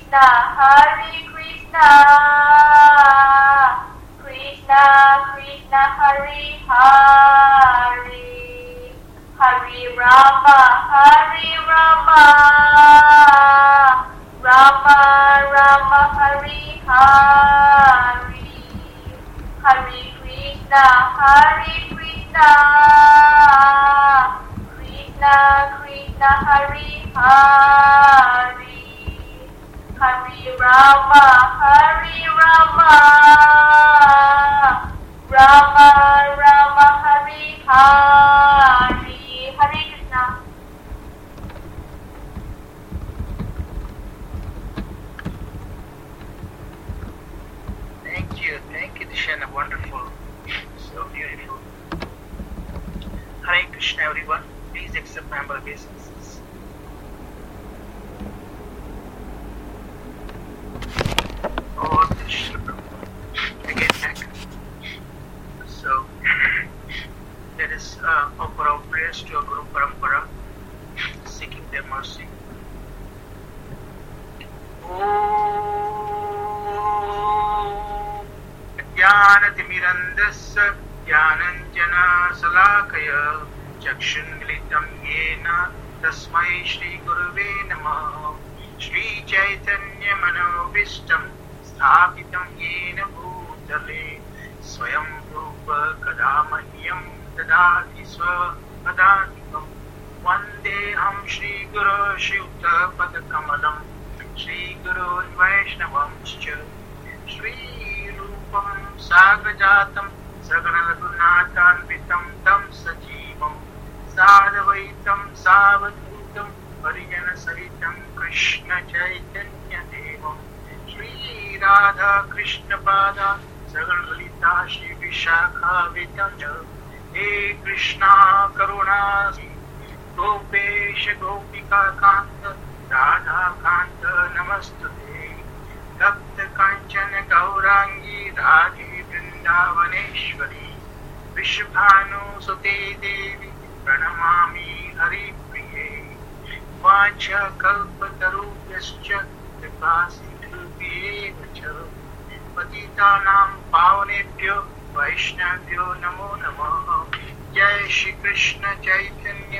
Krishna, Hare Krishna, Krishna Krishna, Hare Hare, Hare Rama, Hare Rama, Rama Rama, Hare Hare, Hare Krishna, Hare Krishna, Krishna Krishna, Hare Hare, Hare Rama, Hare Rama, Rama Rama, Hare Hare. Hare Krishna. Thank you, Dishana. Wonderful, so beautiful. Hare Krishna, everyone. Please accept my humble obeisances. Oh, Krishna. Again, back. So, let us offer our prayers to our Guru Parampara, seeking their mercy. ज्ञानतिमिरन्धस्य ज्ञानञ्जनशलाकया चक्षुन्मिलितं येन तस्मै श्रीगुरुवे नमः। श्रीचैतन्यमनोभीष्टं स्थापितं येन भूतले स्वयं रूप कदा मह्यं ददाति स्वपदान्तिकं। वन्देऽहं श्रीगुरो श्रीयुतपदकमलं श्रीगुरोन् वैष्णवंश्च। श्रीरूपं साग्रजातं सगणरघुनाथान्वितं तं सजीवं साद्वैतं सावधूतं परिजनसहितं कृष्णचैतन्यदेवं। श्रीराधाकृष्णपादा सगणललिता श्रीविशाखावितं च। हे कृष्णा करुणा गोपेश गोपिकान्त राधाकान्त नमस्तुते। तप्त काञ्चन गौराङ्गी राधे वृन्दावनेश्वरी विश्वभानुसुते देवी प्रणमामि हरिप्रिये। वाञ्छाकल्पतरुभ्यश्च कृपासिन्धुभ्येव च पतितानां पावनेभ्यो वैष्णवेभ्यो नमो नमः। जय श्री कृष्ण चैतन्य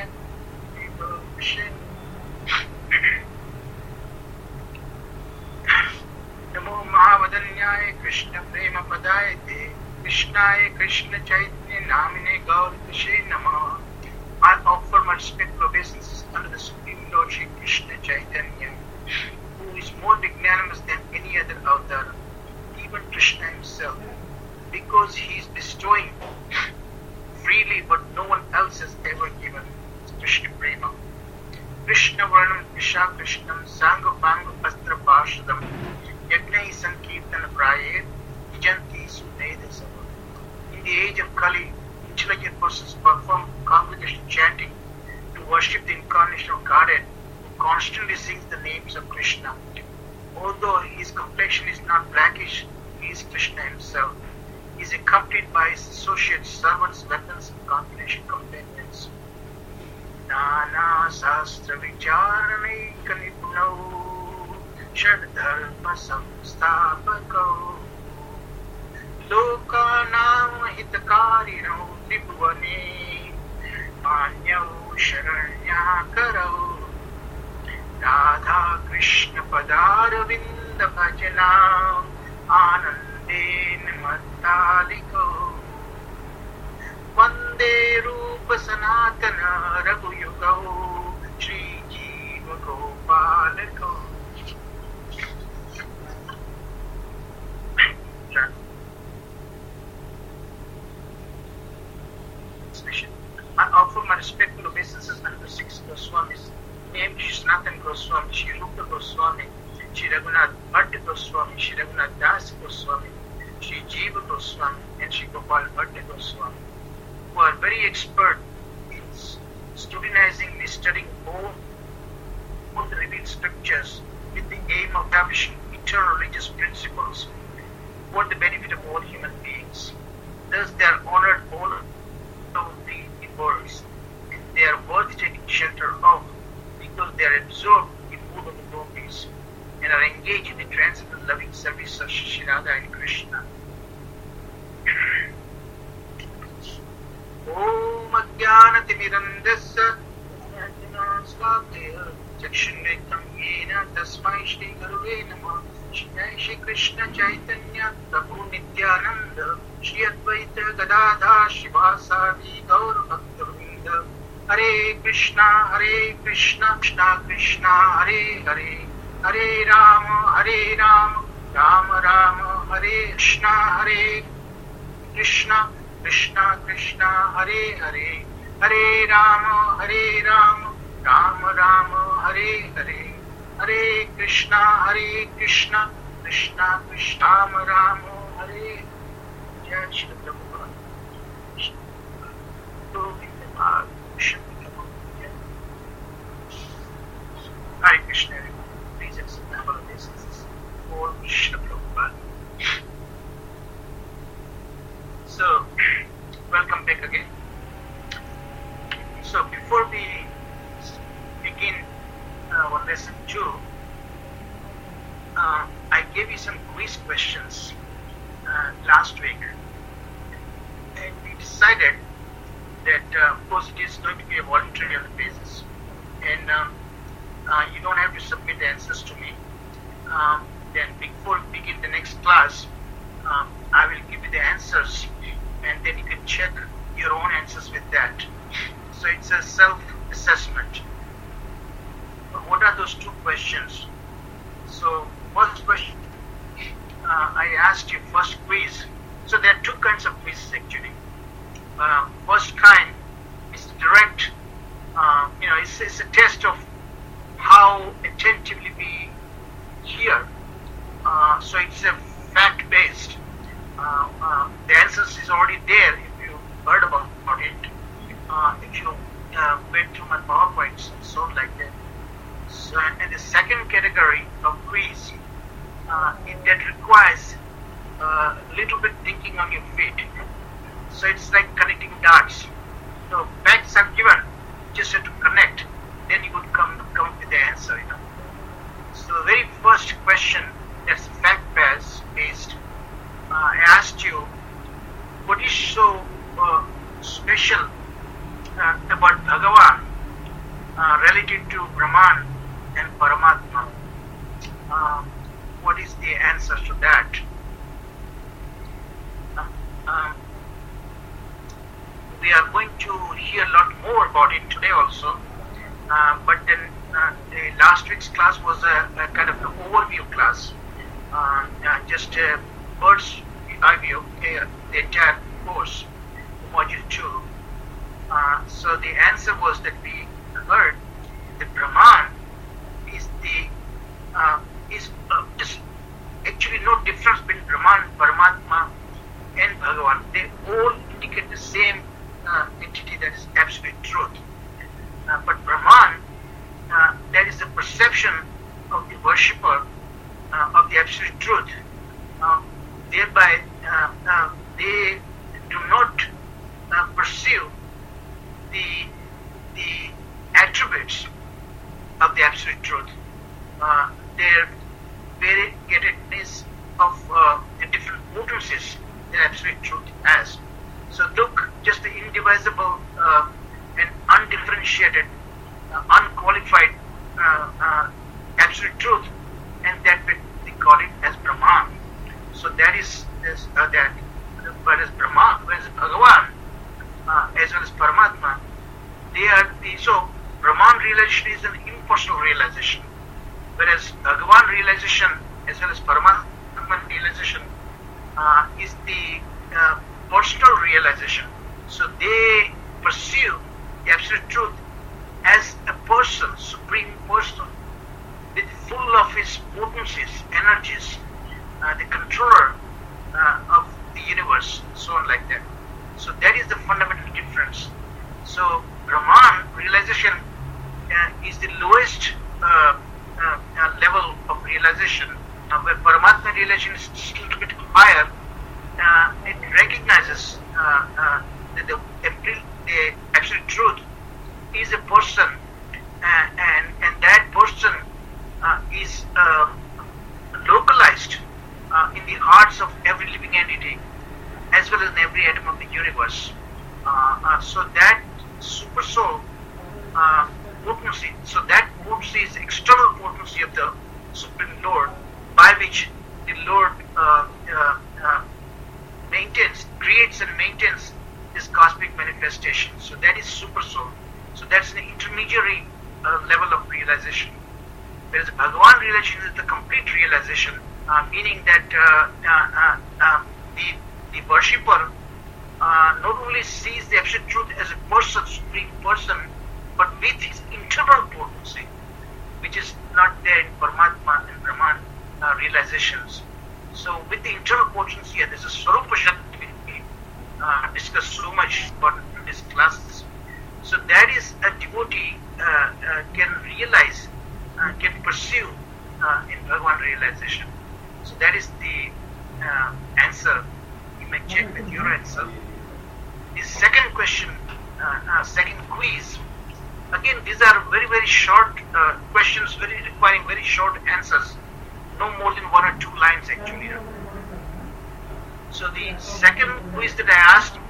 नमो महावदन्याय कृष्ण प्रेम पदायते कृष्णाय कृष्ण चैतन्य नामिने गौरतुषे नमः। I offer my respectful obeisances unto the Supreme Lord Shri Krishna Chaitanya, who is more magnanimous than any other avatar, even Krishna himself, because he is bestowing freely what no one else has ever given. Krishna Prema. Krishna Varnam Krisha Krishnam Sanga Panga Pastra Pashadam Yagnai Sankirtana Prayer Janti Sudeda Sava. In the age of Kali, intelligent persons perform congregation chanting to worship the incarnation of Godhead, who constantly sings the names of Krishna. Although his complexion is not blackish, he is Krishna himself. He is accompanied by his associates, servants, weapons, and combination companions. Nana Sastra Vicharanaika Nipunau Shadharma Samstapakau Lokanam Hitakarino Tribhuvane Manyau Sharanyakarau Radha Krishna Padaravinda Bhajana Ananden Mattaliko Vande Rupa Sanatana Raghuyugau Shri Jiva Gopalako. I offer my respectful obeisances unto six Goswamis, named Shri Sanatana Goswami, Shri Rupa Goswami, Shri Raghunath Bhatta Goswami, Shri Raghunath Das Goswami, Shri Jiva Goswami, and Shri Gopal Bhatta Goswami, who are very expert in scrutinizing and studying all the revealed scriptures with the aim of establishing eternal religious principles for the benefit of all human beings. Thus they are honored all over the worlds, and they are worth taking shelter of, because they are absorbed in all of the devotees and are engaged engage in the transcendental loving service of Shri Radha and Krishna. Om Ajnanatimirandasya Jnanasvadaya Chakshunritam Yena Tasmai Shri Gurave Namah. Shri Krishna Chaitanya Prabhu Nityananda Shri Advaita Gadadhar Shivasadi Gaur Bhaktivinoda. Hare Krishna Krishna Krishna Hare Hare Hare Rama Rama Rama Hare Krishna Krishna Krishna Hare Hare Hare Rama Rama Rama Hare Hare Hare Krishna Krishna Krishna Rama Rama Hare. Jai Shri Prabhupada. Hare Krishna. Please accept the humble obeisances for Shri Prabhupada. So, welcome back again. So, before we begin on lesson 2, I gave you some quiz questions last week, and we decided that of course it is going to be a voluntary on the basis, and you don't have to submit the answers to me. Then before we begin the next class, I will give you the answers, and then you can check your own answers with that. So it's a self-assessment. What are those two questions? So first question, I asked you first quiz. So there are two kinds of quizzes actually. First kind is direct, it's a test of how attentively we hear. So it's a fact-based. The answers is already there if you heard about it. If you went through my PowerPoints and so on like that. So, and the second category of quiz, that requires a little bit thinking on your feet. So it's like connecting dots. So facts are given, just have to connect. Then you would come up with the answer. So the very first question, that's fact-based. I asked you, what is so special about Bhagavan related to Brahman and Paramatma? What is the answer to that? We are going to hear a lot more about it today also, but then the last week's class was a kind of an overview class, just a bird's eye view, the entire course, module 2. So the answer was that we heard that Brahman is just actually no difference between Brahman, Paramatma and Bhagavan. They all indicate the same entity, that is absolute truth. But Brahman, that is the perception of the worshipper of the absolute truth. Thereby, they do not pursue the attributes of the absolute truth. Their variegatedness of the different potencies that absolute truth has. So look, just the indivisible and undifferentiated, unqualified absolute truth, and that we call it as Brahman. So that is that. Whereas Brahman, whereas Bhagavan, as well as Paramatma, they are so Brahman realization is an impersonal realization, whereas Bhagavan realization as well as Paramatma realization is the personal realization. So they pursue the absolute truth as a person, supreme person, with full of his potencies, energies, the controller of the universe, so on like that. So that is the fundamental difference. So Brahman realization is the lowest level of realization, where Paramatma realization is just a little bit higher. It recognizes that the absolute truth is a person, and that person is universe. So that super soul potency, so that potency is external potency of the Supreme Lord, by which the Lord creates and maintains this cosmic manifestation. So that is super soul. So that's the intermediary level of realization. Whereas Bhagavan realization is the complete realization, meaning that the worshipper not only sees the absolute truth as a person, supreme person, but with his internal potency, which is not there in Paramatma and Brahman realizations. So with the internal potency, there's a Swarupa Shakti we discussed so much in these classes. So that is a devotee can realize, can pursue in Bhagavan realization. So that is the answer. You may check with your answer. The second question, second quiz. Again, these are very, very short questions, requiring very short answers. No more than 1 or 2 lines actually. So the second quiz that I asked,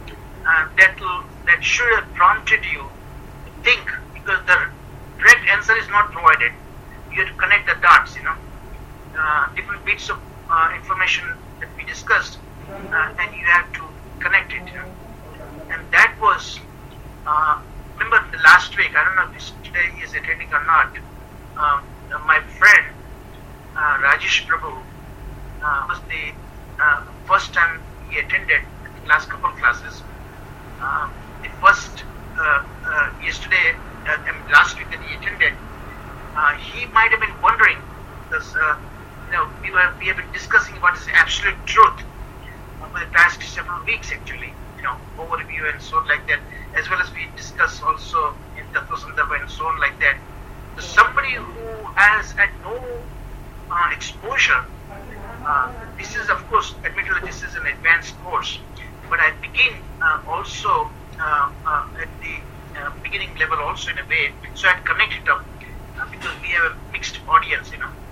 that should have prompted you to think, because the direct answer is not provided. You have to connect the dots, different bits of information that we discussed, and you have to connect it. And that was, remember the last week, I don't know if today he is attending or not, my friend Rajesh Prabhu was the first time he attended the last couple of classes. The first, yesterday, last week that he attended, he might have been wondering, because we have been discussing about this absolute truth over the past several weeks actually, overview and so on like that, as well as we discuss also in Tattva Sandarbha and so on like that. So somebody who has had no exposure, this is of course, admittedly this is an advanced course, but I begin also at the beginning level also in a way, so I'd connect it up because we have a mixed audience,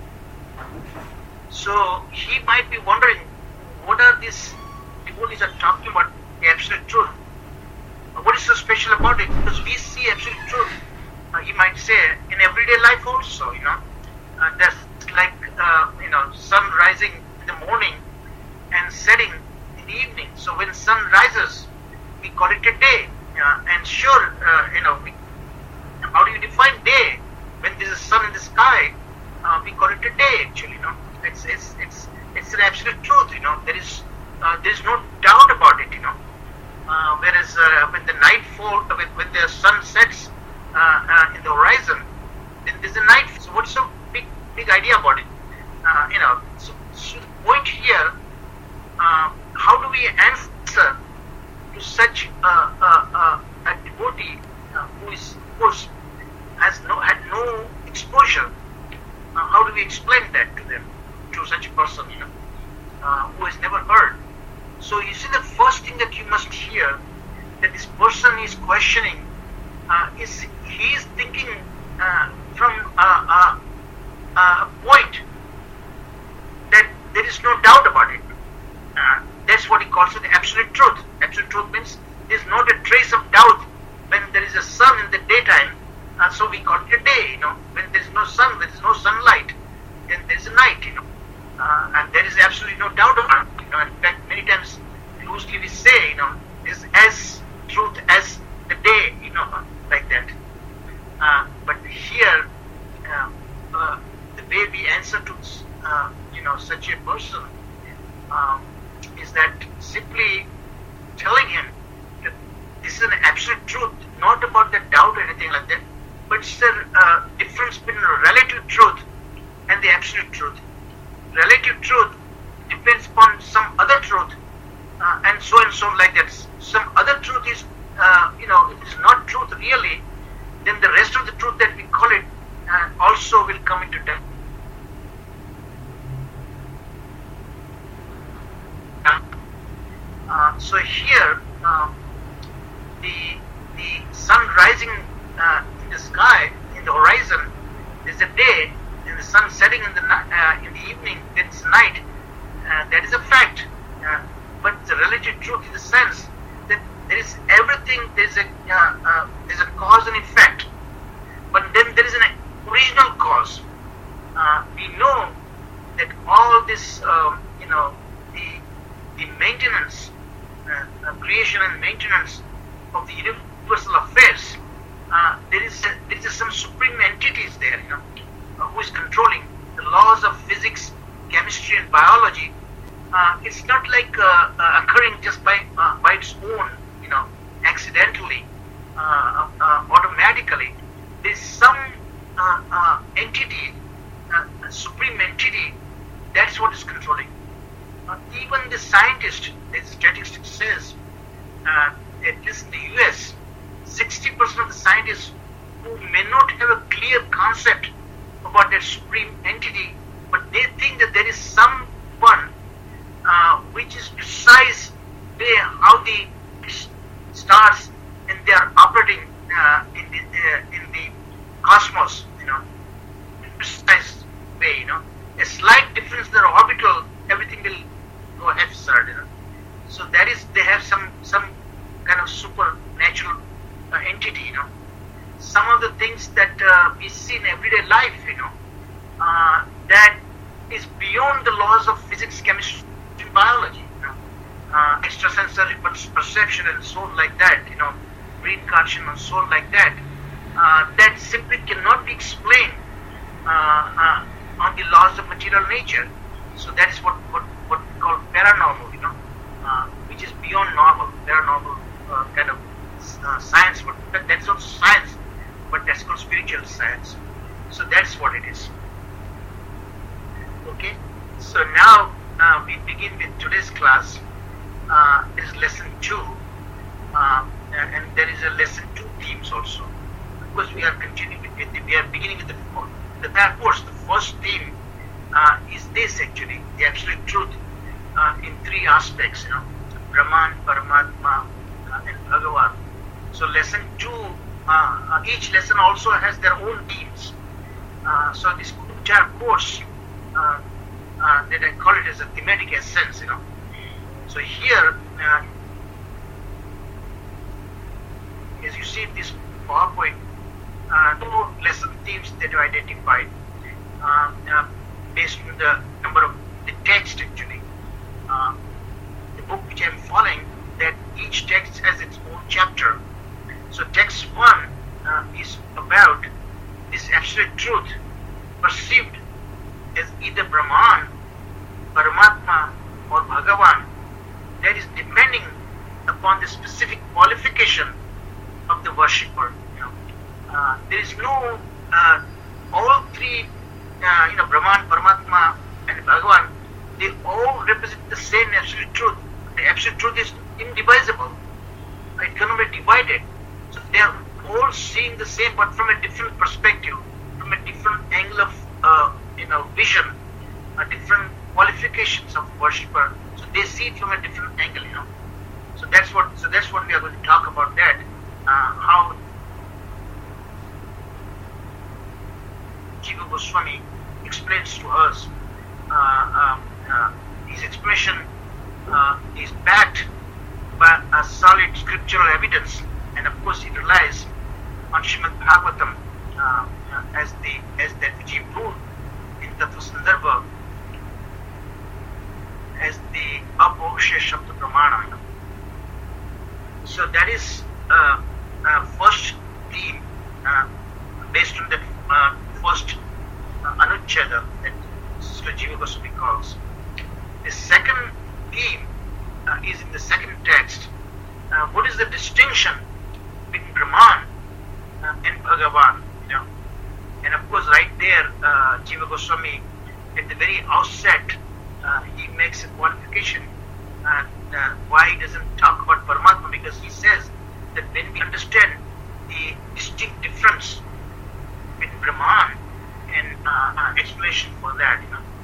So he might be wondering, what are these devotees are talking about the absolute truth? What is so special about it? Because we see absolute truth, he might say, in everyday life also, that's like, sun rising in the morning and setting in the evening. So when sun rises, we call it a day. And sure, how do you define day? When there's a sun in the sky, we call it a day actually, It's an absolute truth, There is no doubt about it, Whereas when the night falls, when the sun sets in the horizon, then there's a night. So what's so big idea about it? So the point here, how do we answer to such a devotee who is, of course, had no exposure? How do we explain that to them, to such a person, who has never heard? So you see, the first thing that you must hear, that this person is questioning, is he is thinking from a point that there is no doubt about it. That's what he calls it the absolute truth. Absolute truth means there is not a trace of doubt when there is a sun in the daytime. So we call it a day. When there is no sun, there is no sunlight, then there is a night. And there is absolutely no doubt about it. In fact, many times loosely we say, is as truth as the day, like that. But here, the way we answer to, such a person is that simply telling him that this is an absolute truth, not about the doubt or anything like that, but it's the difference between relative truth and the absolute truth. Relative truth depends upon some other truth, and so like that. Some other truth is, it is not truth really, then the rest of the truth that we call it also will come into doubt. So here, the sun rising in the sky, in the horizon, is a day, and the sun setting in the evening, it's night. That is a fact. But the relative truth, in the sense everything there's a cause and effect, but then there is an original cause. We know that all this, the maintenance, creation and maintenance of the universal affairs, there is some supreme entities there, who is controlling the laws of physics, chemistry, and biology. It's not like occurring just by its own, accidentally, automatically. There's some entity, a supreme entity, that's what is controlling. Even the scientist, the statistics says, at least in the US, 60% of the scientists who may not have a clear concept about that supreme entity, but they think that there is someone which is precise way how the stars and they are operating in the cosmos, in precise way, a slight difference in their orbital, everything will go haphazard, So that is, they have some kind of supernatural entity, Some of the things that we see in everyday life, that is beyond the laws of physics, chemistry, and biology, extrasensory perception and so on like that, reincarnation and so on like that, that simply cannot be explained on the laws of material nature. So that is what we call paranormal, which is beyond normal, paranormal kind of science, but that's not science, but that's called spiritual science. So that's what it is. Okay, so now we begin with today's class. This is lesson 2, and there is a lesson 2 themes also. Of course, we are continuing we are beginning with the entire course. The first theme is this, actually, the absolute truth in 3 aspects, Brahman, Paramatma, and Bhagavan. So lesson 2, each lesson also has their own themes. So this entire course, that I call it as a thematic essence, So here, as you see in this PowerPoint, 2 lesson themes that are identified based on the number of the text, actually. The book which I am following, that each text has its own chapter. So text 1 is about this absolute truth perceived as either Brahman, Paramatma, or Bhagavan. That is depending upon the specific qualification of the worshipper. There is no all 3, Brahman, Paramatma, and Bhagavan. They all represent the same absolute truth. The absolute truth is indivisible. It cannot be divided. So they are all seeing the same, but from a different perspective, from a different angle of vision, different qualifications of worshipper. So they see it from a different angle, So that's what we are going to talk about. That how Jiva Goswami explains to us. His explanation is backed by a solid scriptural evidence, and of course it relies on Srimad Bhagavatam as that which he proved in Tattva Sandarbha as the Apaurushaya Shabda Pramana. So that is first theme based on that first Anucheda that Srila Jiva Goswami calls. The second theme is in the second text. What is the distinction between Brahman and Bhagavan? And of course, right there, Jiva Goswami, at the very outset, he makes a qualification. Why he doesn't talk about Paramatma? Because he says that when we understand the distinct difference between Brahman and explanation for that,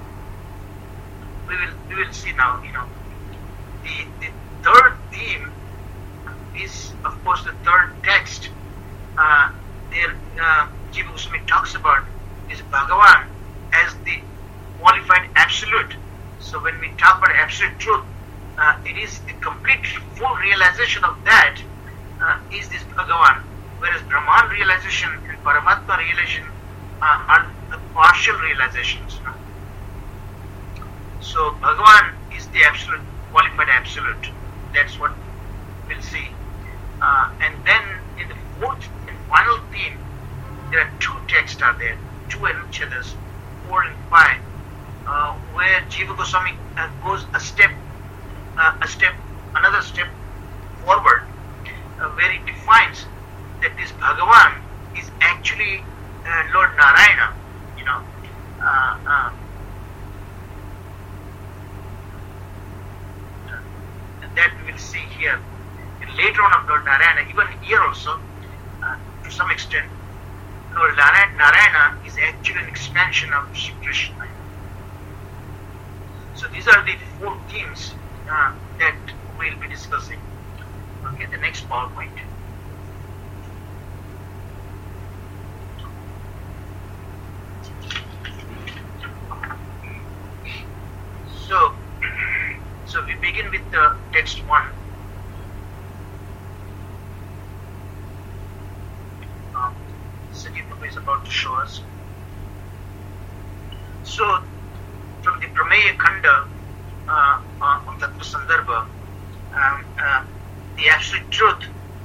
we will see now. The third theme is, of course, the third text. There, Jiva Goswami talks about is Bhagavan as the qualified absolute. So when we talk about absolute truth, it is the complete full realization of that is this Bhagavan, whereas Brahman realization and Paramatma realization are the partial realizations. So Bhagavan is the absolute, qualified absolute. That's what we'll see. And then in the fourth and final theme, there are two texts are there, two Anuchadas, 4 and 5, where Jiva Goswami goes another step forward, where he defines that this Bhagavan is actually Lord Narayana, that we will see here. And later on of Lord Narayana, even here also, to some extent, Lord Narayana is actually an expansion of Shri Krishna. So these are the four themes that we'll be discussing. Okay, the next PowerPoint. So we begin with the text 1. Sajid Prabhu is about to show us. So from the Prameya Khanda of Tattva Sandarbha, the absolute truth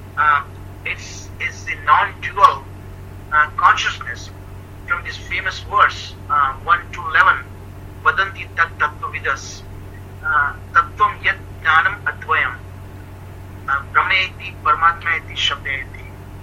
is the non-dual consciousness. From this famous verse 1 to 11, Vadanti tat tattva vidas tattvam yat jnanam advayam brahmeti paramatmayati shabdayati.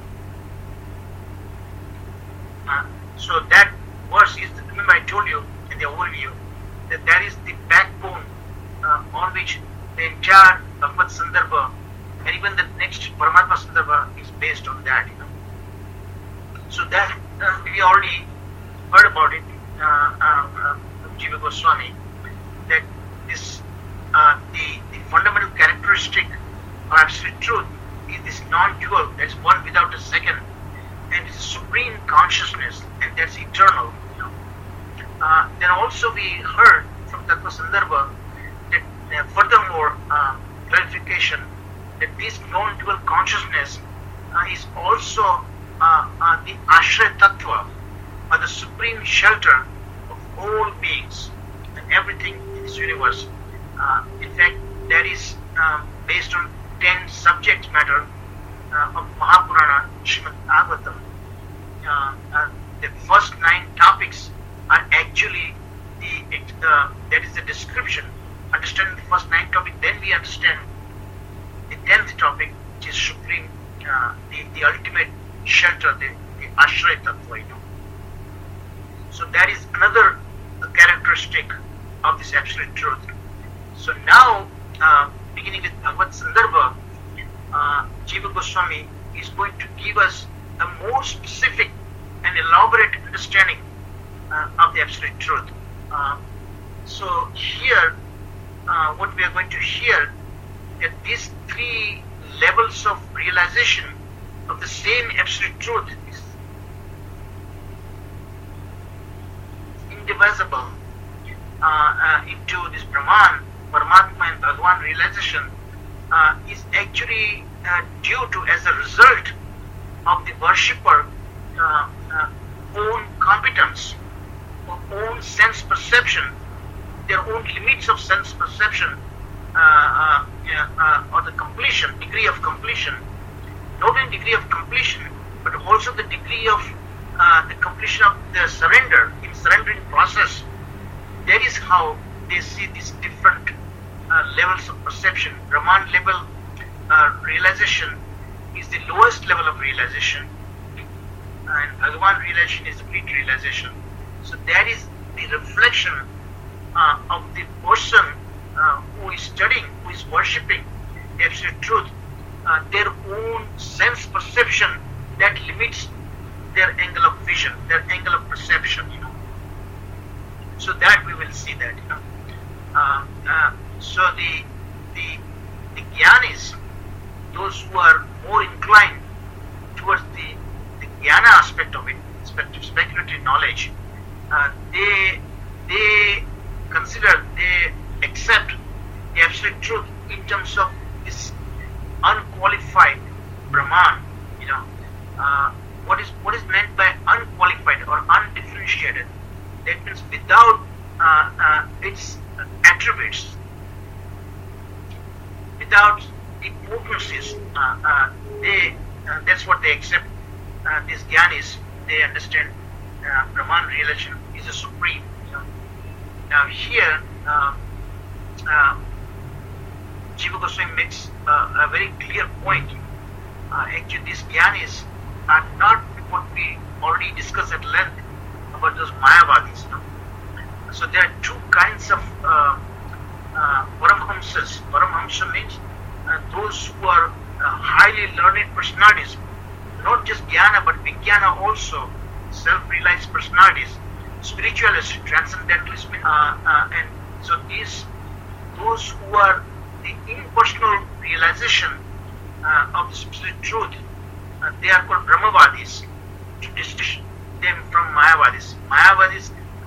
So that verse is, remember I told you in the overview that is the backbone on which the entire Bhagavad Sandarbha and even the next Paramatma Sandarbha is based on that. So that we already heard about it from Jiva Goswami, that this the fundamental characteristic of absolute truth is this non-dual, that's one without a second, and it's supreme consciousness, and that's eternal. Then also we heard from Tattva Sandarbha that furthermore clarification that this non-dual consciousness is also the Ashray Tattva, or the supreme shelter of all beings and everything in this universe. In fact, that is based on 10 subject matter of Mahapurana Srimad Bhagavatam. The first 9 topics are actually that is the description. Understanding the first 9 topics, then we understand the 10th topic, which is supreme, the ultimate shelter, the Ashray Tattva. So that is another characteristic of this absolute truth. So now, beginning with Bhagavad Sandarbha, Jiva Goswami is going to give us a more specific and elaborate understanding of the absolute truth. So here, what we are going to hear, that these 3 levels of realization of the same absolute truth is indivisible into this Brahman, Paramatma and Bhagavan realization is actually due to, as a result of the worshipper own competence, or own sense perception, their own limits of sense perception, or the completion, degree of completion, not only degree of completion, but also the degree of the completion of the surrender, in surrendering process. That is how they see these different levels of perception. Brahman level realization is the lowest level of realization, and Bhagavan realization is the complete realization. So that is the reflection of the person who is studying, who is worshipping the absolute truth, their own sense perception that limits their angle of vision, their angle of perception. So that we will see that. So the jnanis, those who are more inclined towards the jnana aspect of it, speculative knowledge, they consider, they accept the absolute truth in terms of this unqualified Brahman its attributes, without the potencies. That's what they accept. These Gyanis, they understand Brahman realization is a supreme. Now here, Jiva Goswami makes a very clear point. Actually, these Gyanis are not what we already discussed at length about those Mayavadis. So there are two kinds of Paramhamsas. Paramhamsa means those who are highly learned personalities, not just Jnana but Vijnana also, self-realized personalities, spiritualists, transcendentalists, and so those who are the impersonal realization of the absolute truth, they are called Brahmavadis, to distinguish them from Mayavadis. Mayavadis,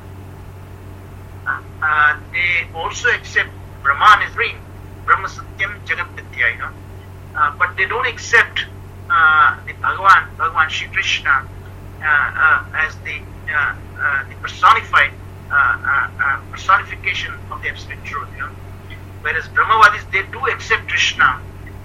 they also accept Brahman as Dream, Brahma Satyam Jagat Mithya, but they don't accept the Bhagavan Shri Krishna as the personified personification of the absolute truth. Whereas Brahmavadis, they do accept Krishna,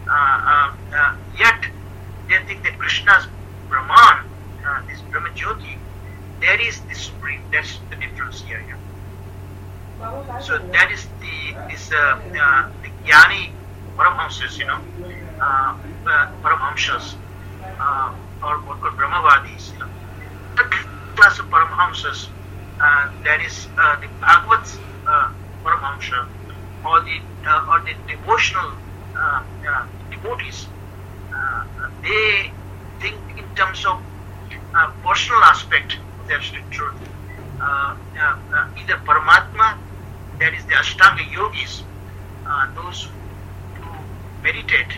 yet they think that Krishna's Brahman, this Brahma Jyoti, that is the supreme. That's the difference here. So that is the Jnani Paramhamsas, Paramhamsas, or what called Brahmavadis. The class of Paramhamsas, that is the Bhagavad Paramhamsa, or the devotional devotees. They think in terms of personal aspect of the absolute truth. Either Paramatma, that is the Ashtanga yogis, those who meditate,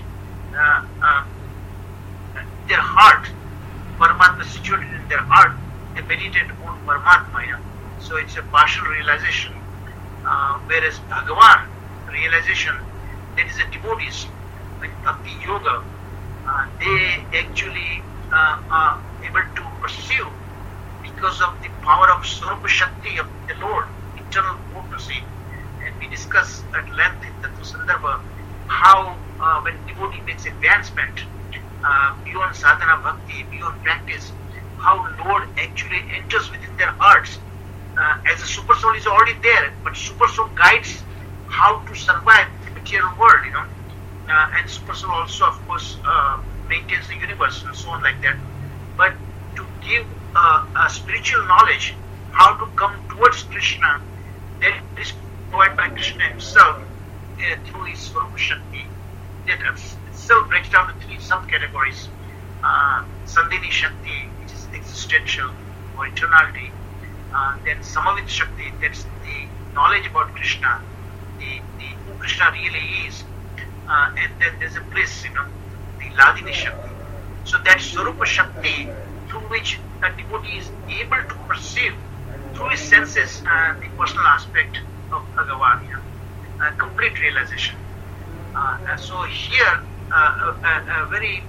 their heart, Paramatma situated in their heart, they meditate on Paramatma. So it's a partial realization. Whereas Bhagavan realization, that is a devotees, like Bhakti Yoga, they actually are able to perceive because of the power of Swarupa Shakti of the Lord, internal potency. And we discuss at length in the Sandarbha how when devotee makes advancement beyond sadhana bhakti, beyond practice, how Lord actually enters within their hearts. As a super soul is already there, but super soul guides how to survive the material world, and super soul also, of course, maintains the universe and so on like that. But to give a spiritual knowledge, how to come towards Krishna, that is provided by Krishna himself through his Swarupa Shakti. That itself breaks down to three subcategories. Sandhini Shakti, which is existential or eternality. Then Samavit Shakti, that's the knowledge about Krishna, who Krishna really is. And then there's a bliss, the Ladini Shakti. So that Swarupa Shakti, through which a devotee is able to perceive through his senses the personal aspect of Bhagavan, complete realization. So here, a very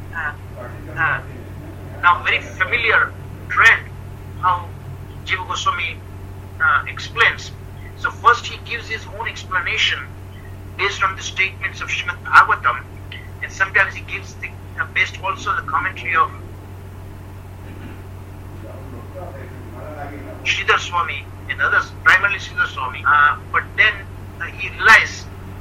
now very familiar trend, how Jiva Goswami explains. So first he gives his own explanation based on the statements of Srimad Bhagavatam, and sometimes he gives based also the commentary of Sridhar Swami and others, primarily Sridhar Swami. But then he relies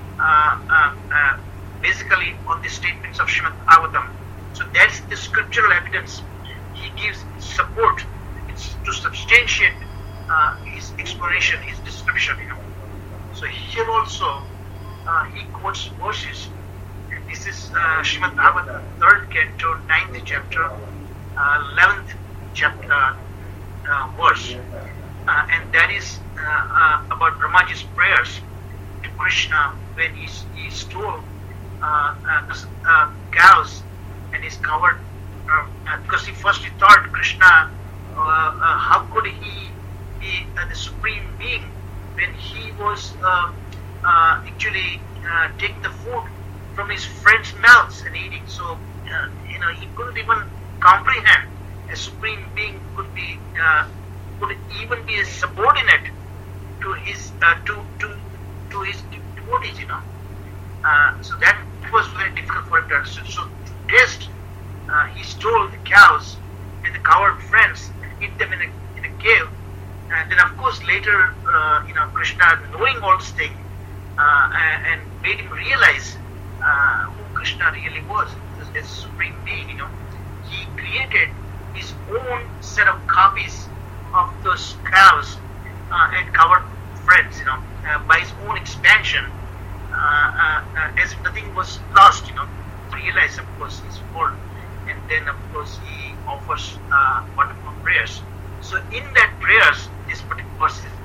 basically on the statements of Srimad Bhagavatam. So that's the scriptural evidence he gives support. It's to substantiate his explanation, his description. So here also he quotes verses. And this is Srimad Bhagavatam, 3rd canto, 9th chapter, 11th chapter verse. And that is about Brahmaji's prayers to Krishna when he stole cows and he's covered because he thought Krishna, how could he be the supreme being when he was actually taking the food from his friends' mouths and eating. So he couldn't even comprehend a supreme being could even be a subordinate to his to his devotees, so that was very difficult for him to understand. So to test, he stole the cows and the coward friends, hid them in a cave, and then of course later, Krishna, knowing all these things, and made him realize who Krishna really was as supreme being. He created his own set of copies of those cows and coward friends, by his own expansion, as if nothing was lost, realize, of course, his fault. And then, of course, he offers wonderful prayers. So, in that prayers, this particular verse is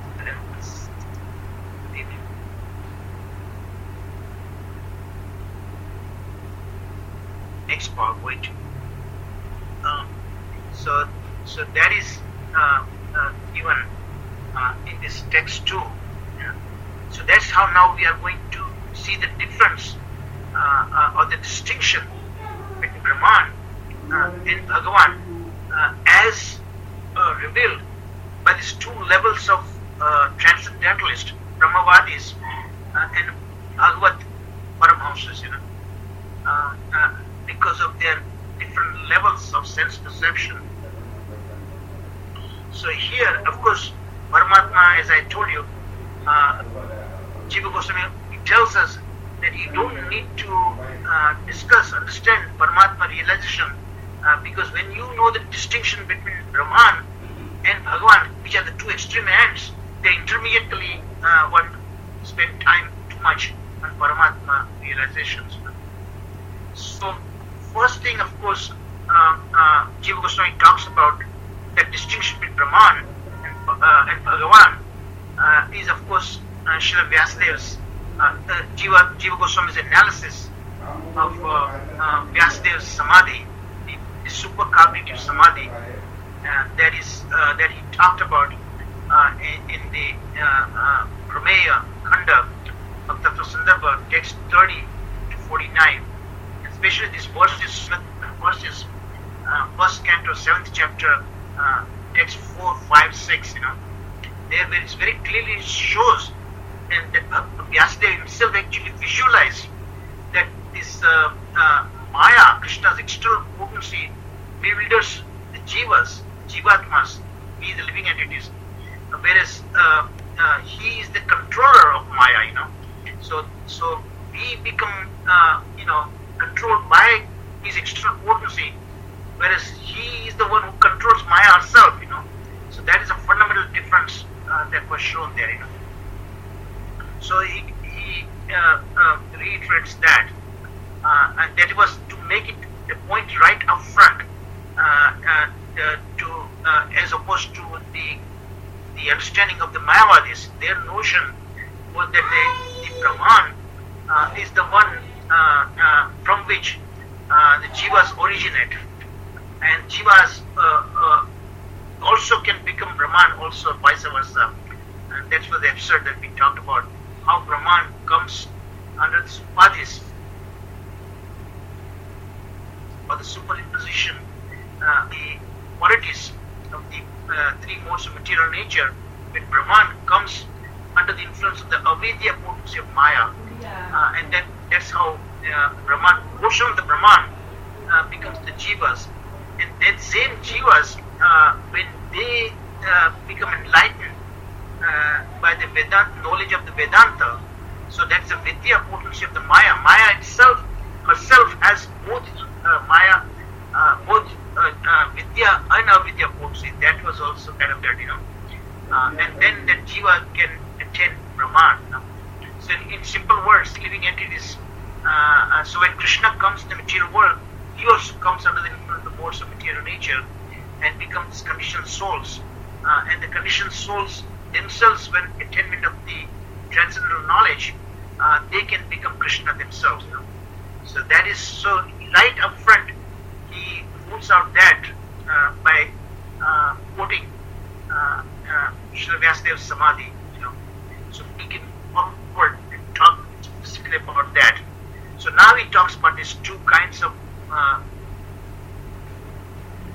next PowerPoint. So that is given in this text too. So that's how now we are going to see the difference or the distinction between Brahman and Bhagavan as revealed by these two levels of transcendentalists, Brahmavadis and Bhagavad Paramhamsas, because of their different levels of sense perception. So here, of course, Paramatma, as I told you, Jiva Goswami tells us that you don't need to discuss, understand Paramatma realization, because when you know the distinction between Brahman and Bhagavan, which are the two extreme ends, they intermediately one spend time too much on Paramatma realizations. So, first thing, of course, Jiva Goswami talks about that distinction between Brahman and Bhagavan is, of course, Srila Vyasadev's, Jiva Goswami's analysis of Vyasadev's Samadhi, the supercognitive Samadhi, that he talked about in the Prameya Khanda of Tattva Sandarbha, text 30 to 49. Especially these verses, first canto, 7th chapter, text 4, 5, 6, there where it very clearly shows that Vyasadeva himself actually visualized that this Maya, Krishna's external potency, bewilders the jivas, jivatmas, he is the living entities, whereas he is the controller of Maya, So we become, controlled by his external potency, whereas he is the one who controls Maya herself, So that is a fundamental difference that was shown there, So he reiterates that, and that was to make it the point right up front, as opposed to the understanding of the Mayavadis. Their notion was that the Brahman is the one from which the jivas originate, and jivas also can become Brahman, also vice versa. And that was the episode that we talked about, how Brahman comes under the upadhis, or the superimposition, the qualities of the three modes of material nature. When Brahman comes under the influence of the avidya potency of Maya, and then that's how Brahman, portion of the Brahman becomes the jivas, and then same jivas, when they become enlightened by the Vedanta, knowledge of the Vedanta, so that's the vidya potency of the Maya. Maya herself has both Maya, both vidya and avidya potency. That was also kind of that, and then the jiva can attain Brahman. So in simple words, living entities. So when Krishna comes in the material world, he also comes under the influence of the modes of material nature and becomes conditioned souls. And the conditioned souls themselves, when attainment of the transcendental knowledge, they can become Krishna themselves. So that is, so right up front, he puts out that by quoting Srila Vyasadev's Samadhi. So we can forward and talk specifically about that. So now he talks about these two kinds of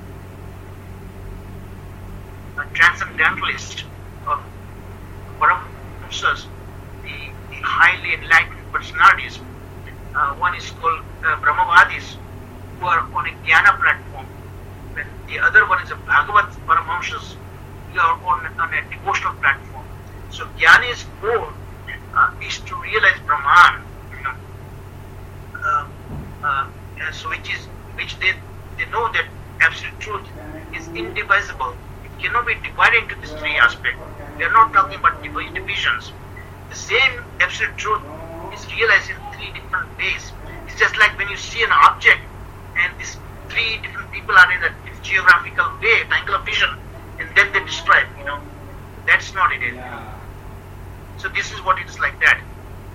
transcendentalist of Paramahamsas, the highly enlightened personalities. One is called Brahmavadis, who are on a Jnana platform, when the other one is a Bhagavat Paramahamsas, who are on a devotional platform. So Jnani's goal is to realize Brahman, so which they know that absolute truth is indivisible. It cannot be divided into these three aspects. We are not talking about divisions. The same absolute truth is realized in three different ways. It's just like when you see an object and these three different people are in a geographical way, triangular vision, and then they describe, that's not it. So this is what it is like that.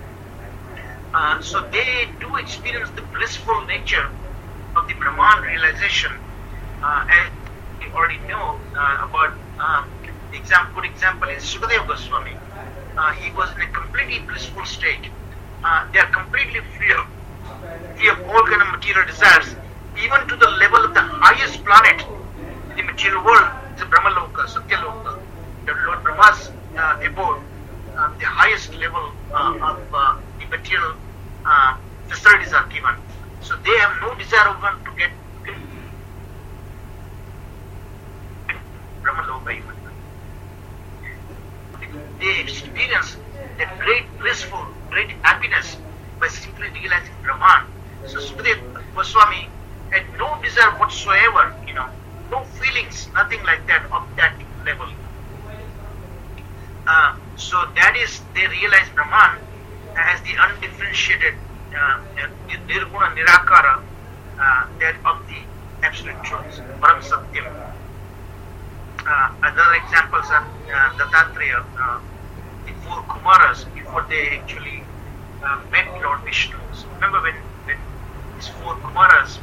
So they do experience the blissful nature of the Brahman realization. As we already know about good example is Sukadeva Goswami. He was in a completely blissful state. They are completely free of all kind of material desires, even to the level of the highest planet in the material world, the Brahmaloka, Satyaloka, the Lord Brahma's abode, the highest level of the material facilities are given. So they have no desire even to get Brahmaloka even. They experience that great blissful, great happiness by simply realizing Brahman. So Sukadeva Goswami had no desire whatsoever, no feelings, nothing like that of that level. So that is, they realize Brahman as the undifferentiated Nirguna Nirakara, that of the absolute truth, Param Satyam. Other examples are Dattatreya, the four Kumaras, before they actually met Lord Vishnu. So remember when these four Kumaras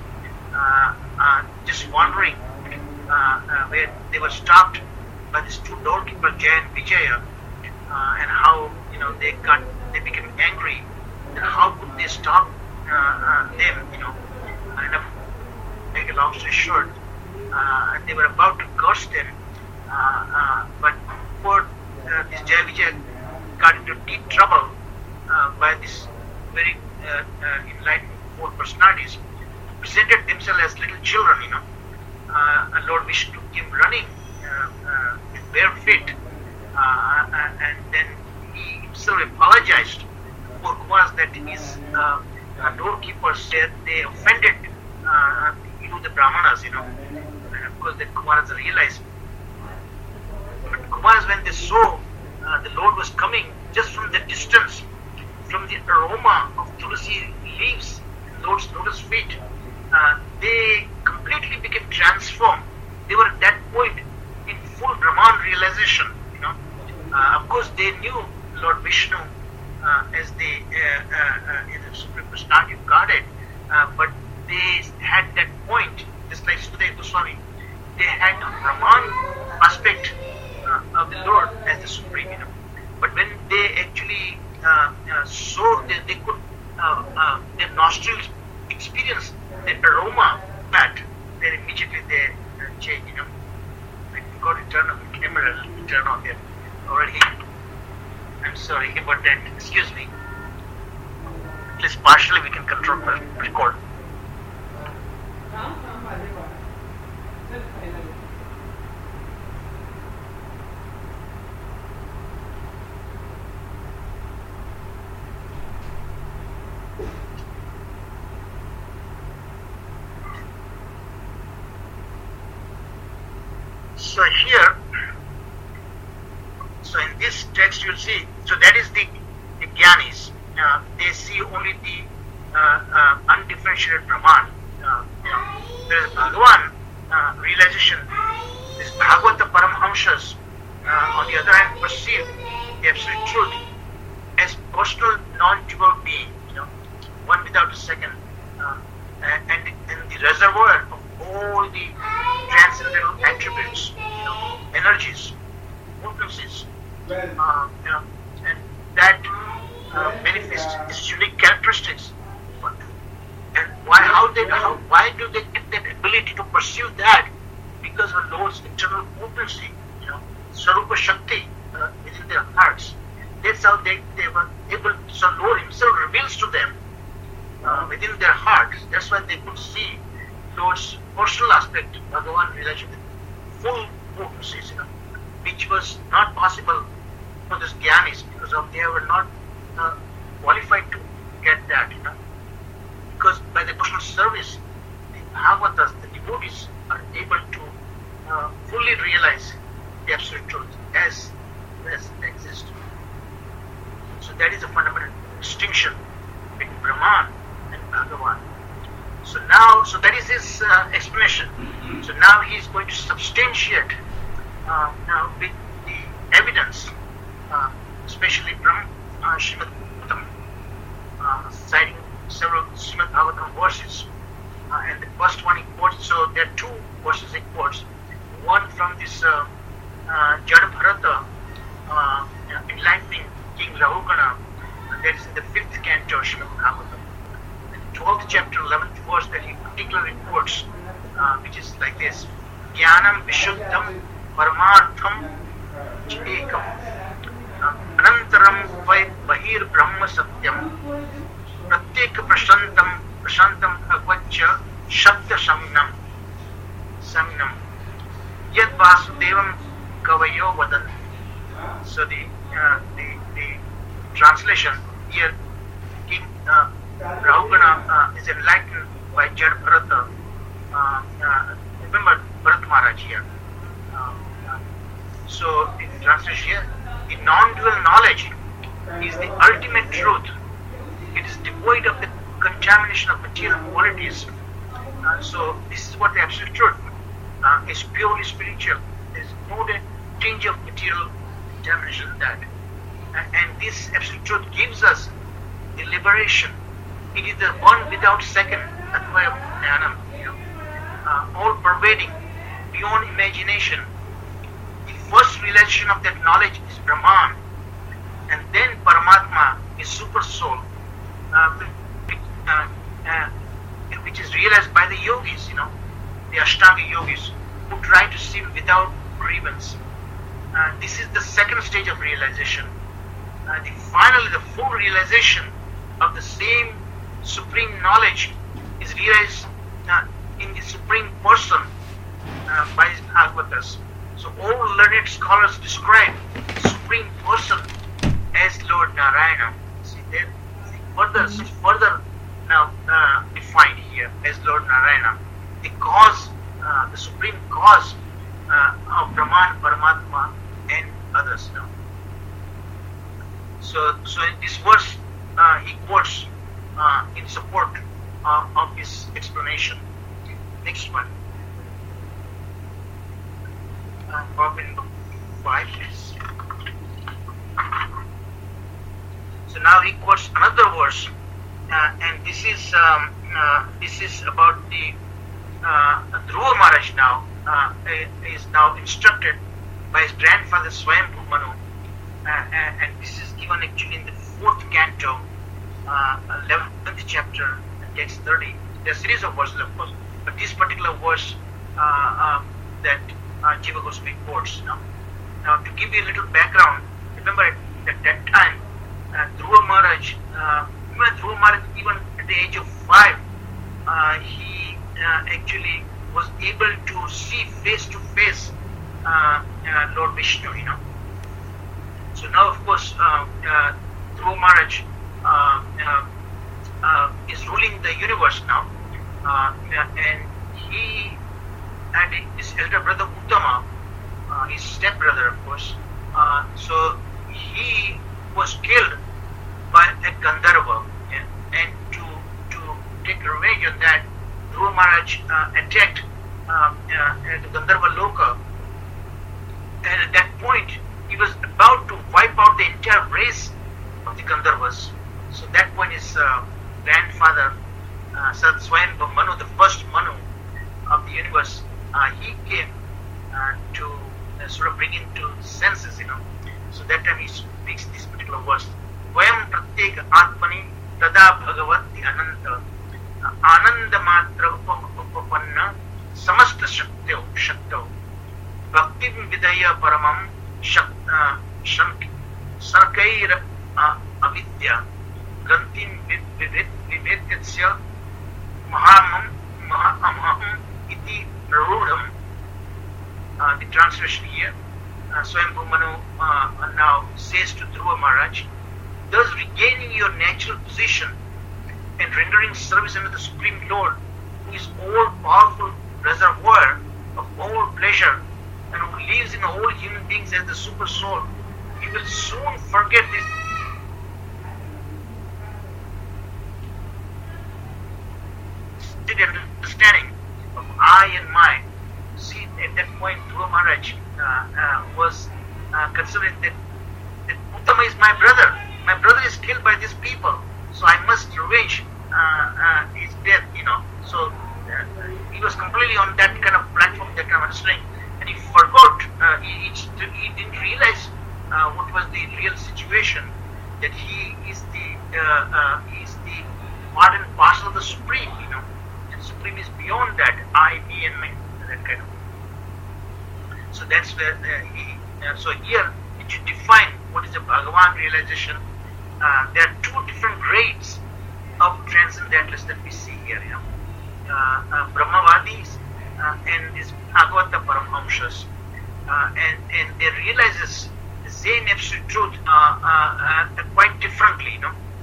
just wandering, where they were stopped by these two doorkeepers, Jaya and Vijaya, and how they became angry, and how could they stop them, and make a long story short, and they were about to curse them, but before this Jaya Vijaya got into deep trouble by this very enlightened four personalities, presented themselves as little children, and Lord Vishnu came running with bare feet, and then he himself apologized for Kumaras that his doorkeepers said they offended the Brahmanas, and of course that Kumaras realized. But Kumaras, when they saw the Lord was coming just from the distance, from the aroma of tulsi leaves in Lord's lotus feet, they completely became transformed. They were at that point in full Brahman realization. Of course, they knew Lord Vishnu as the Supreme Personality of Godhead, but they had that point, just like Sukadeva Goswami, they had a Brahman aspect of the Lord as the Supreme. But when they actually saw, they could, their nostrils experience the aroma of that, then immediately they change. I forgot to turn on the camera, turn on there already. I'm sorry about that. Excuse me. At least partially we can control the record. So here, so in this text you'll see, so that is the Jnanis. They see only the undifferentiated Brahman. Whereas Bhagavan realization, this Bhagavata Paramhamsas, on the other hand, perceive the absolute truth as personal, non-dual being, one without a second, and the reservoir of all the transcendental attributes, energies, potencies, and that manifests its unique characteristics. And why do they get that ability to perceive that? Because of Lord's internal potency, Sarupa Shakti within their hearts. that's how they were able, so Lord himself reveals to them within their hearts. That's why they could see Lord's personal aspect, Bhagavan relation with full potencies, which was not possible for the Gyanis because they were not qualified to get that, because by the personal service, the Bhagavatas, the devotees, are able to fully realize the absolute truth as it exists. So that is a fundamental distinction between Brahman and Bhagavan. So that is his explanation. So now he is going to substantiate now with the evidence, especially from Srimad Bhagavatam, citing several Srimad Bhagavatam verses. And the first one he quotes, so there are two verses he quotes. One from this Jada Bharata, enlightening King Rahugana, that is in the 5th canto of Srimad Bhagavatam. The 12th chapter, 11th verse that he particularly quotes, which is like this: Jnanam Vishuddham Paramartham Chekam Anantaram Vai Bahir Brahma Satyam Pratyeka Prashantam Agvacha Shabda Samnam Yad Vasudevam Kavayo Vadan. So the translation here, King Rahugana is enlightened by Jada Bharata. Remember Bharat Maharaj here. So in translation here, the non-dual knowledge is the ultimate truth. It is devoid of the contamination of material qualities. So this is what the absolute truth is, purely spiritual. There is no tinge of material contamination in that. And this absolute truth gives us the liberation. It is the one without second, Advaya Jnanam, all pervading, beyond imagination. The first realization of that knowledge is Brahman, and then Paramatma is super soul, which is realized by the yogis, the Ashtanga yogis, who try to see without grievance. This is the second stage of realization. Finally, the full realization of the same supreme knowledge is realized in the supreme person by his Bhagavatas. So all learned scholars describe the supreme person as Lord Narayana. See, they're further now defined here as Lord Narayana, the cause, the supreme cause of Brahman, Paramatma, and others now. So in this verse, he quotes in support of his explanation. Next one. Problem 5, please. So now he quotes another verse, and this is about the Dhruva Maharaj now is now instructed by his grandfather Swayambhu Manu, and this is given actually in the 4th canto, 11th chapter, text 30. There are a series of verses, of course, but this particular verse that Jiva Goswami quotes now. Now, to give you a little background, remember at that time, Dhruva Maharaj, even at the age of 5, he actually was able to see face to face Lord Vishnu, So now, of course, Dhruva Maharaj is ruling the universe now, and he and his elder brother Uttama, his stepbrother, of course. So he was killed by a Gandharva, and to take revenge on that, Dhruva Maharaj attacked the Gandharva Loka, and at that point he was about to wipe out the entire race of the Gandharvas. So that point his grandfather, Swayambhu Manu, the first Manu of the universe, he came to sort of bring into senses, So that time he speaks this particular verse. Vayam pratyeka atmani tada bhagavati ananta ananda matra upapanna samasta shakto bhaktim vidaya paramam sarkair avidya grantin vivetyasya mahamam iti narudham. The translation here, Swayambhu Manu now says to Dhruva Maharaj, thus regaining your natural position and rendering service unto the Supreme Lord, who is all-powerful reservoir of all pleasure and who lives in all human beings as the super soul, you will soon forget this understanding of I and my. See, at that point, Dhruva Maharaj was considering that Uttama is my brother. My brother is killed by these people, so I must revenge his death, So he was completely on that kind of platform, that kind of understanding, and he forgot, he didn't realize what was the real situation, that he is the part and parcel of the Supreme, and Supreme is beyond that, I, me and my, that kind of. So that's where so here it should define what is a Bhagavan realization. There are two different grades of transcendentalists that we see here, Brahmavadis and these Bhagavata Paramhamsas, and they realizes the same absolute truth quite differently,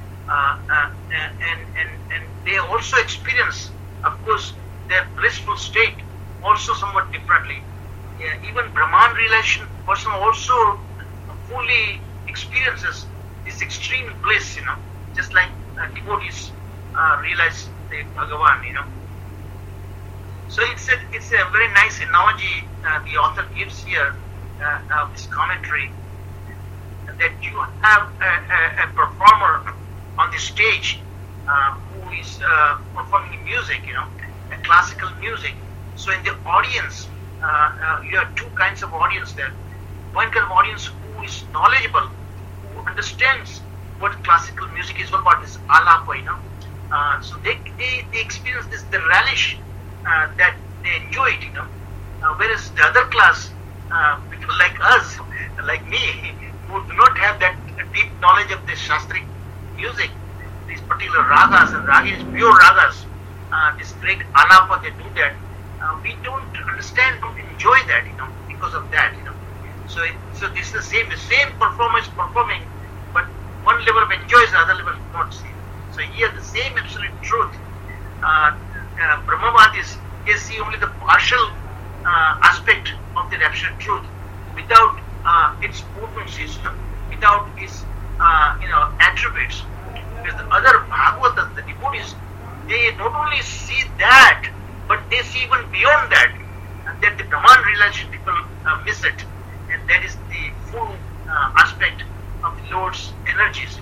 and they also experience, of course, their blissful state also somewhat differently. Even Brahman realization person also fully experiences this extreme bliss, just like devotees realize the Bhagavan, So it's a very nice analogy the author gives here of this commentary, that you have a performer on the stage who is performing music, a classical music. So in the audience, you have two kinds of audience there. One kind of audience who is knowledgeable, who understands what classical music is all about, this alapa, so they experience this, the relish that they enjoy it, whereas the other class, people like us, like me, who do not have that deep knowledge of the Shastric music, these particular ragas and ragis, pure ragas, this great alapa, they do that. We don't understand, don't enjoy that, because of that, So this is the same performer is performing, but one level of enjoys, the other level not see. So here the same absolute truth. Brahmavadis, they see only the partial aspect of the absolute truth, without its potencies, without its attributes. Because the other Bhagavatas, the devotees, they not only see that, but they see even beyond that, and that the Brahman realization people miss it, and that is the full aspect of the Lord's energies.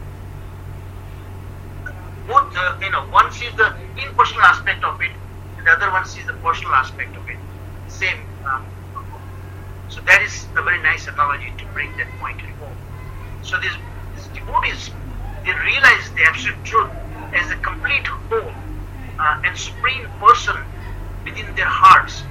Both, one sees the impersonal aspect of it, and the other one sees the personal aspect of it. Same. So that is a very nice analogy to bring that point home. So these devotees, they realize the absolute truth as a complete whole and supreme person within their hearts,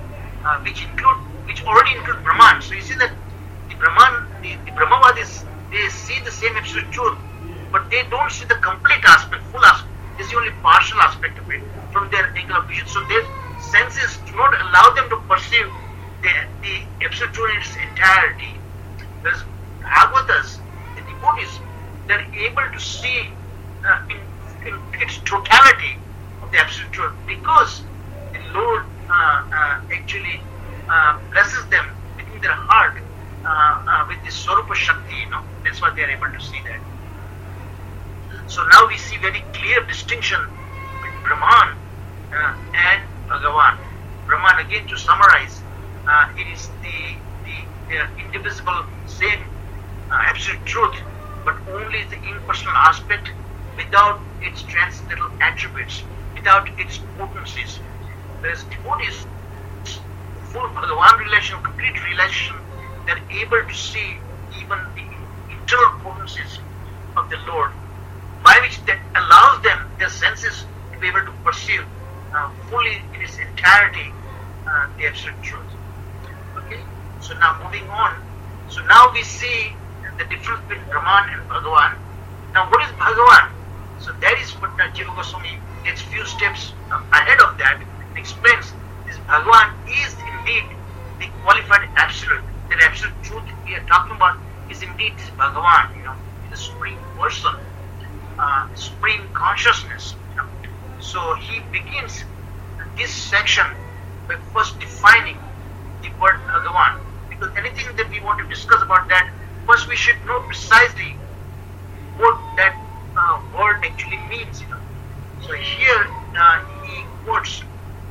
which already include Brahman. So you see that the Brahman, the Brahmavadis, they see the same absolute truth, but they don't see the complete aspect, full aspect. They see only partial aspect of it from their angle of vision. So their senses do not allow them to perceive the absolute truth in its entirety. Whereas Bhagavatas, the devotees, they're able to see in its totality of the absolute truth, because the Lord actually blesses them within their heart with this Swarupa Shakti, That's why they are able to see that. So now we see very clear distinction between Brahman and Bhagavan. Brahman, again to summarize, it is the indivisible same absolute truth, but only the impersonal aspect, without its transcendental attributes, without its potencies. Whereas devotees, full Bhagavan relation, complete relation, they are able to see even the internal potencies of the Lord, by which that allows them, their senses, to be able to perceive fully in its entirety the absolute truth. Okay, so now moving on. So now we see the difference between Brahman and Bhagavan. Now, what is Bhagavan? So that is what Jiva Goswami takes few steps ahead of that and explains this Bhagavan is indeed the qualified absolute. The absolute truth we are talking about is indeed this Bhagavan, the supreme person, supreme consciousness. So he begins this section by first defining the word Bhagavan, because anything that we want to discuss about that, first we should know precisely what that word actually means. So here he quotes.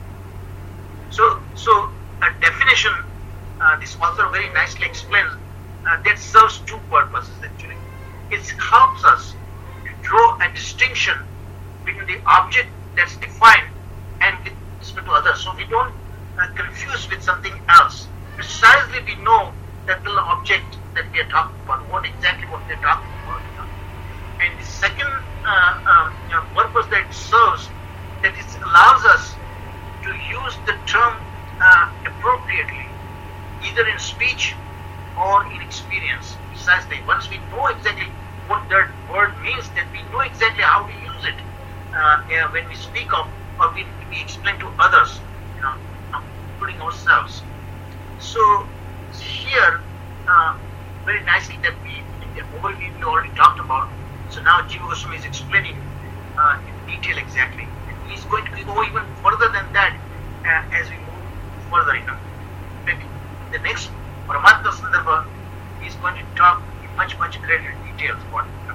So a definition, this author very nicely explains, that serves two purposes actually. It helps us to draw a distinction between the object that's defined and with respect to others. So we don't confuse with something else. Precisely we know that the object that we are talking about, what we are talking about. And the second purpose that it serves, that it allows us to use the term appropriately, either in speech or in experience. Precisely, once we know exactly what that word means, then we know exactly how to use it when we speak of or we explain to others, including ourselves. So here, very nicely that we, in the overview we already talked about. So now Jiva Goswami is explaining in detail exactly. And he's going to go even further than that as we move further. Maybe the next Paramatma Sandarbha is going to talk in much greater details about it.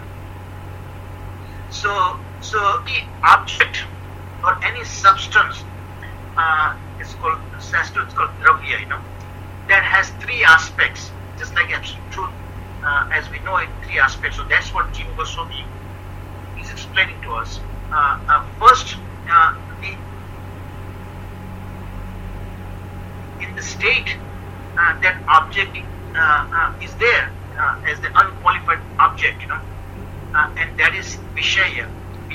So the object or any substance is called Sanskrit, it's called Dravya, that has three aspects, just like absolute truth, as we know it, three aspects. So that's what Jiva Goswami is explaining to us. First, in the state that object is there as the unqualified object, and that is Vishaya,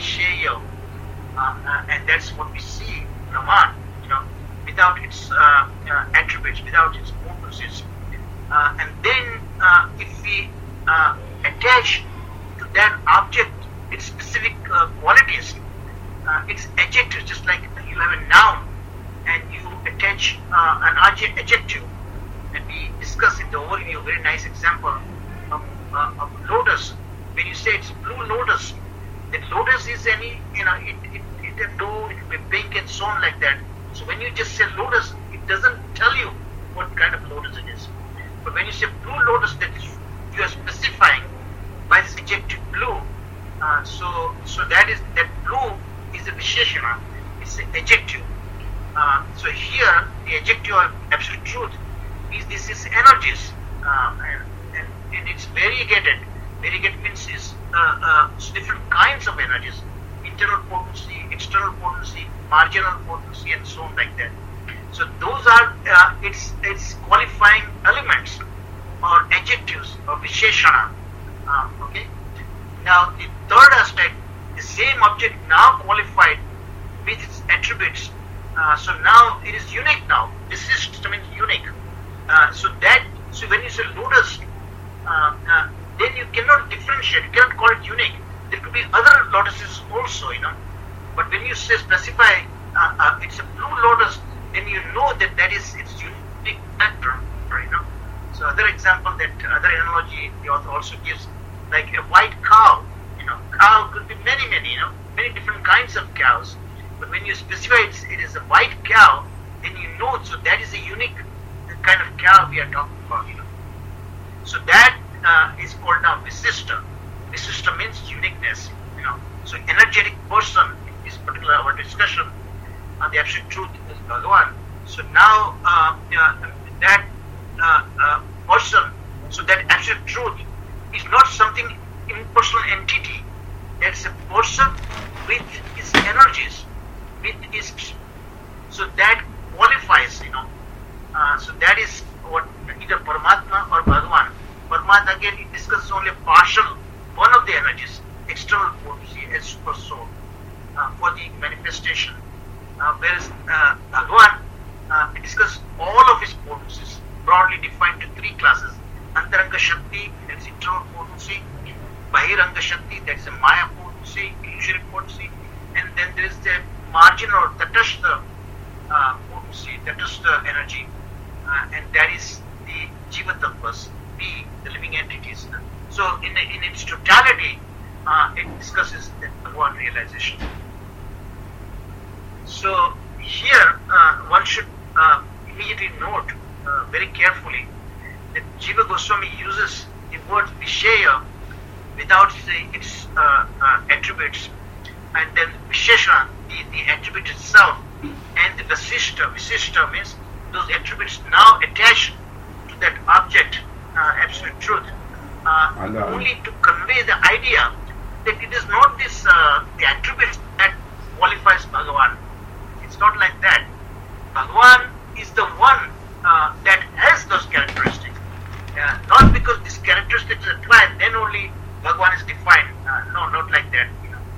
and that's what we see Brahman, without its attributes, without its potencies. And then if we attach to that object its specific qualities, its adjectives, just like you have a noun and you attach an adjective, and we discuss in the overview a very nice example of lotus. When you say it's blue lotus, the lotus is any, it a dough, it will be pink and so on like that. So when you just say lotus, it doesn't tell you what kind of lotus it is. But when you say blue lotus, that is, you are specifying by this adjective blue. So that blue is a visheshana, it's an adjective. So here the adjective of absolute truth is this is energies, and it's variegated. Variegated means is different kinds of energies: internal potency, external potency, marginal potency, and so on like that. So those are its qualifying elements or adjectives or visheshana. Okay. Now the third aspect, the same object now qualified with its attributes. So now it is unique now. This means unique. So when you say lotus, then you cannot differentiate. You cannot call it unique. There could be other lotuses also, But when you say specify it's a blue lotus, then you know that is its unique factor, So other example, other analogy the author also gives, like a white cow. Cow could be many different kinds of cows. But when you specify it is a white cow, then you know, so that is a unique kind of cow we are talking about, So that is called now Visishta. Visishta means uniqueness, So energetic person, in this particular our discussion on the absolute truth is Bhagavan. So now that person, so that absolute truth is not something impersonal entity. That's a person with his energies, with his, so that qualifies, So that is what either Paramatma or Bhagavan. Paramatma again it discusses only a partial one of the energies, external potency as super soul for the manifestation. Whereas Bhagavan it discusses all of his potencies, broadly defined to three classes: Antaranga Shakti, that is internal Asanga Shakti, that is a Maya potency, illusory potency, and then there is the margin or Tatastha potency, Tatastha energy, and that is the Jiva Tattvas, the living entities. So in its totality, it discusses the Bhagavan realization. So here one should immediately note very carefully that Jiva Goswami uses the word Vishaya without its attributes, and then Vishesha, the attribute itself, and the Visishta means those attributes now attached to that object, absolute truth, only to convey the idea that it is not this the attributes that qualifies Bhagavan. It's not like that. Bhagavan is the one that has those characteristics. Not because these characteristics are applied, then only Bhagavan is defined. No, not like that.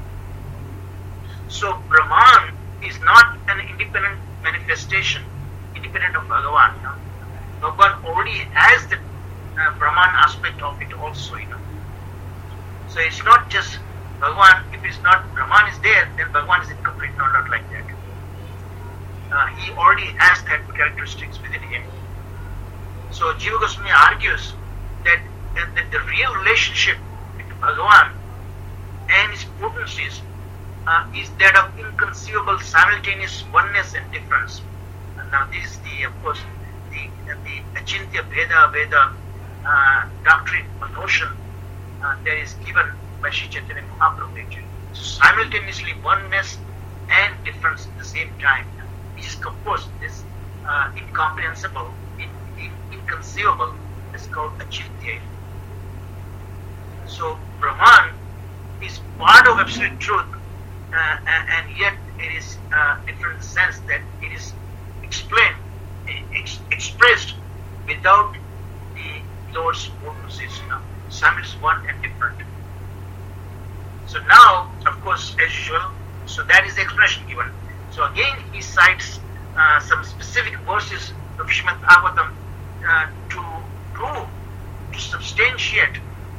So Brahman is not an independent manifestation, independent of Bhagavan. Bhagavan already has the Brahman aspect of it also. So it's not just Bhagavan. If it's not Brahman is there, then Bhagavan is incomplete. No, not like that. He already has that characteristics within him. So Jiva Goswami argues that the real relationship between Bhagavan and his potencies is that of inconceivable simultaneous oneness and difference. Now this is of course, the Achintya Veda doctrine or notion that is given by Sri Chaitanya Mahaprabhu. So simultaneously oneness and difference at the same time. Which is composed, is incomprehensible, inconceivable, is called Achintya. So Brahman is part of absolute truth, and yet it is different in the sense that it is explained, expressed without the Lord's potencies. Simultaneous one and different. So now, of course, as usual, so that is the explanation given. So again, he cites some specific verses of Srimad Bhagavatam to substantiate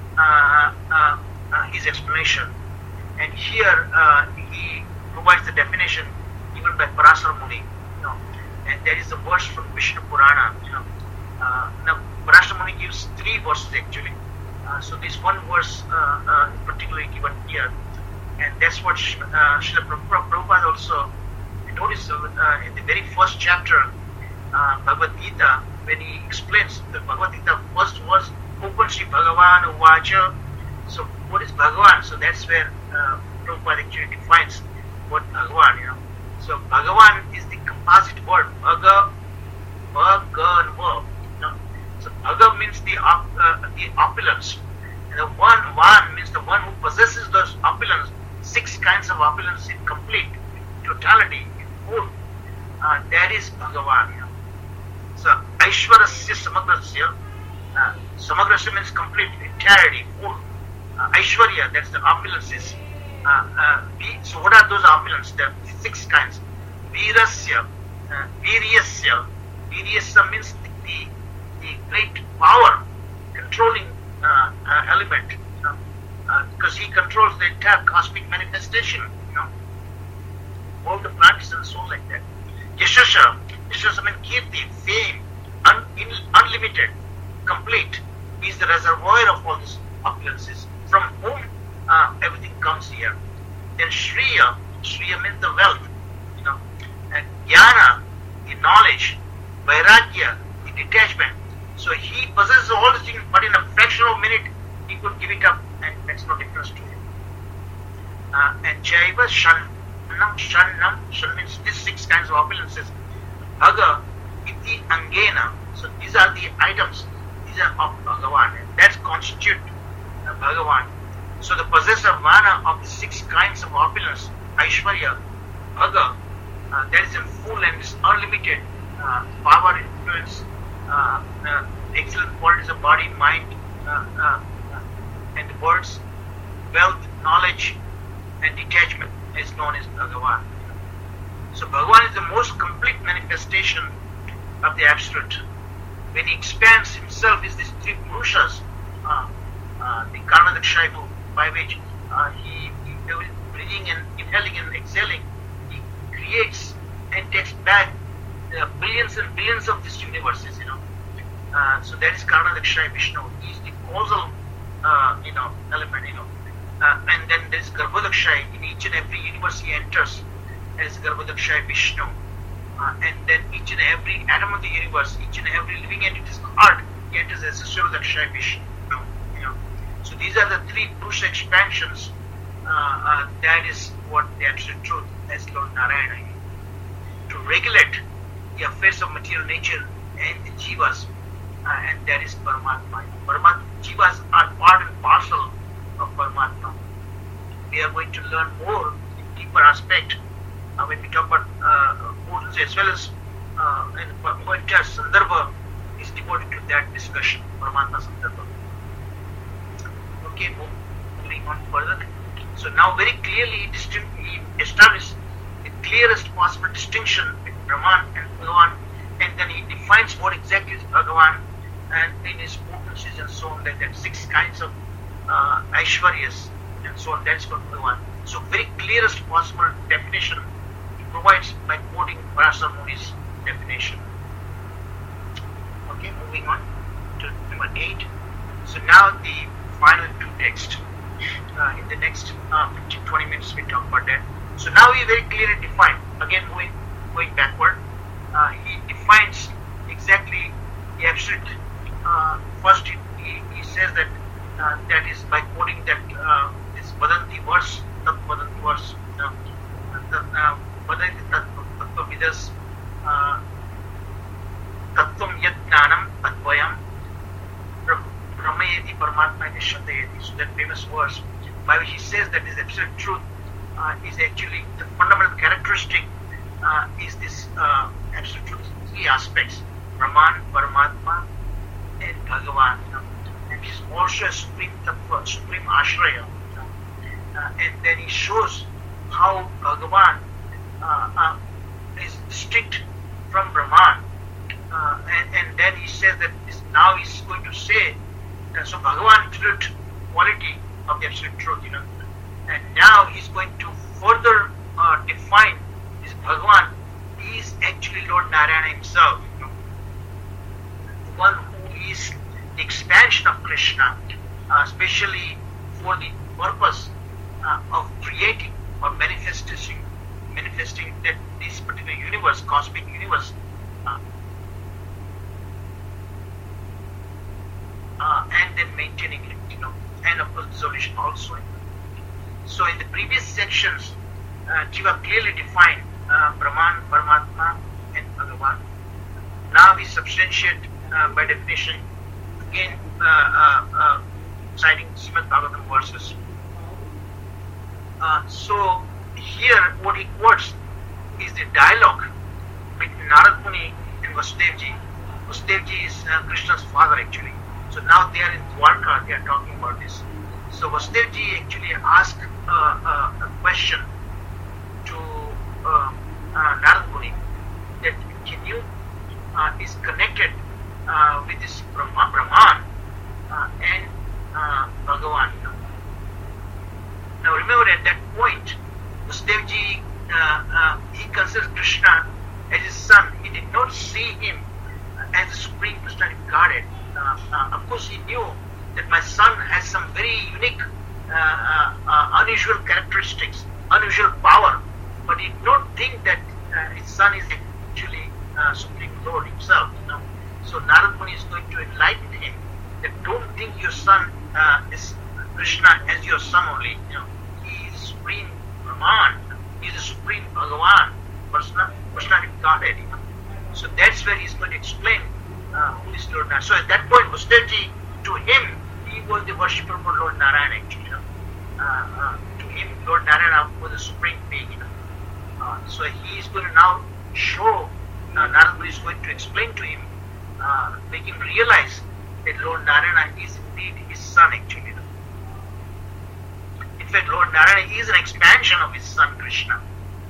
his explanation. And here he provides the definition given by Parasara Muni. And there is a verse from Vishnu Purana. Now Parasara Muni gives 3 verses actually. So this one verse particularly given here, and that's what Srila Prabhupada also notice in the very first chapter, Bhagavad Gita, when he explains the Bhagavad Gita, first was Open Shri Bhagavan Uvacha. So what is Bhagavan? So that's where Prabhupada actually defines what Bhagavan. So Bhagavan is the composite word Bhaga, and Verb. So Bhaga means the opulence, and the one means the one who possesses those opulence, 6 kinds of opulence in complete totality. That is Bhagavan. So Aishwarasya Samagrasya, Samagrasya means complete, entirety, full. Aishwarya, that's the opulences. So what are those opulence? There are 6 kinds. Virasya, Viryasya. Viryasya means the great power, controlling element, because he controls the entire cosmic manifestation. All the planets and so like that. Yashasha means Kirti, fame, unlimited, complete. He is the reservoir of all these opulences, from whom everything comes here. Then Shriya means the wealth, and Jnana, the knowledge, Vairagya, the detachment. So he possesses all these things, but in a fraction of a minute he could give it up, and makes no difference to him. And Jaiva Shannam means these 6 kinds of opulences. Bhaga, Iti, Angena. So these are the items, these are of Bhagavan. That constitute Bhagavan. So the possessor mana of the 6 kinds of opulence, Aishwarya, Bhaga, that is in full and is unlimited power, influence, excellent qualities of body, mind, and the words, wealth, knowledge, and detachment is known as Bhagavan. So Bhagavan is the most complete manifestation of the Absolute. When he expands himself is these 3 Purushas, the Karmadakshaibu, by which he breathing and inhaling and exhaling, he creates and takes back billions and billions of these universes, so that is Karana Dakshaya Vishnu. He is the causal, element, and then there is Garbhodakshaya. In each and every universe he enters as Garbhodakshaya Vishnu, and then each and every atom of the universe, each and every living entity's heart, he enters as Swaradakshaya Vishnu. So these are the three Purusha expansions. That is what the absolute truth as Lord Narayana is. To regulate the affairs of material nature and the jivas, and that is Paramatma. Jivas are part and parcel of Paramatma. We are going to learn more in deeper aspect when we talk about portals, as well as in entire Sandarbha is devoted to that discussion, Paramatma Sandarbha. Okay, moving on further. So now very clearly he established the clearest possible distinction between Brahman and Bhagavan, and then he defines what exactly is Bhagavan, and in his potencies and so on, like that, 6 kinds of Aishwaryas and so on, that's called Bhagavan. So very clearest possible definition he provides by quoting Parasar Muni's definition. Okay, moving on to number 8. So now the final 2 texts. In the next 15-20 minutes we talk about that. So now he very clearly defined, again going backward, he defines exactly the absolute. First he says that that is by quoting that this Vadanti verse, Tat Vadanti verse, Vadanti Tattva Vidas Tattvam Yat Jnanam Advayam Brahmayeti Paramatma Nishandayeti. So that famous verse by which he says that this absolute truth is actually the fundamental characteristic is this absolute truth, 3 aspects: Brahman, Paramatma, and Bhagavan. And he's also a supreme tattva, supreme ashraya. And then he shows how Bhagavan is distinct from Brahman. And then he says that now he's going to say, so Bhagavan absolute quality of the absolute truth, and now he's going to further define this Bhagavan is actually Lord Narayana himself, the one who is the expansion of Krishna, especially for the purpose of creating or manifesting that this particular universe, cosmic universe, and then maintaining it, and of course dissolution also. So in the previous sections, Jiva clearly defined Brahman, Paramatma, and Bhagavan. Now we substantiate by definition, again citing Srimad Bhagavatam verses. So here what he quotes is the dialogue between Narad Muni and Vasudevji. Vasudevji is Krishna's father actually. So now they are in Dwarka, they are talking about this. So Vasudevji actually asked a question to Narad Muni that Kinyu is connected with this Brahman and Bhagavan. Now remember at that point, Vasudevji, he considers Krishna as his son. He did not see him as the Supreme Personality of Godhead. Of course, he knew that my son has some very unique, unusual characteristics, unusual power, but he did not think that his son is actually Supreme Lord himself. So Narad Muni is going to enlighten him that don't think your son is Krishna as your son only. He is Supreme Brahman. He is the Supreme Bhagavan, Personality of Godhead. So that's where he's going to explain who is Lord Narayana. So at that point, Vasudevji, to him, he was the worshipper for Lord Narayana actually. To him, Lord Narayana was the supreme being. So he is going to now show, Narad Muni is going to explain to him, make him realize that Lord Narayana is indeed his son actually. In fact, Lord Narayana is an expansion of his son Krishna.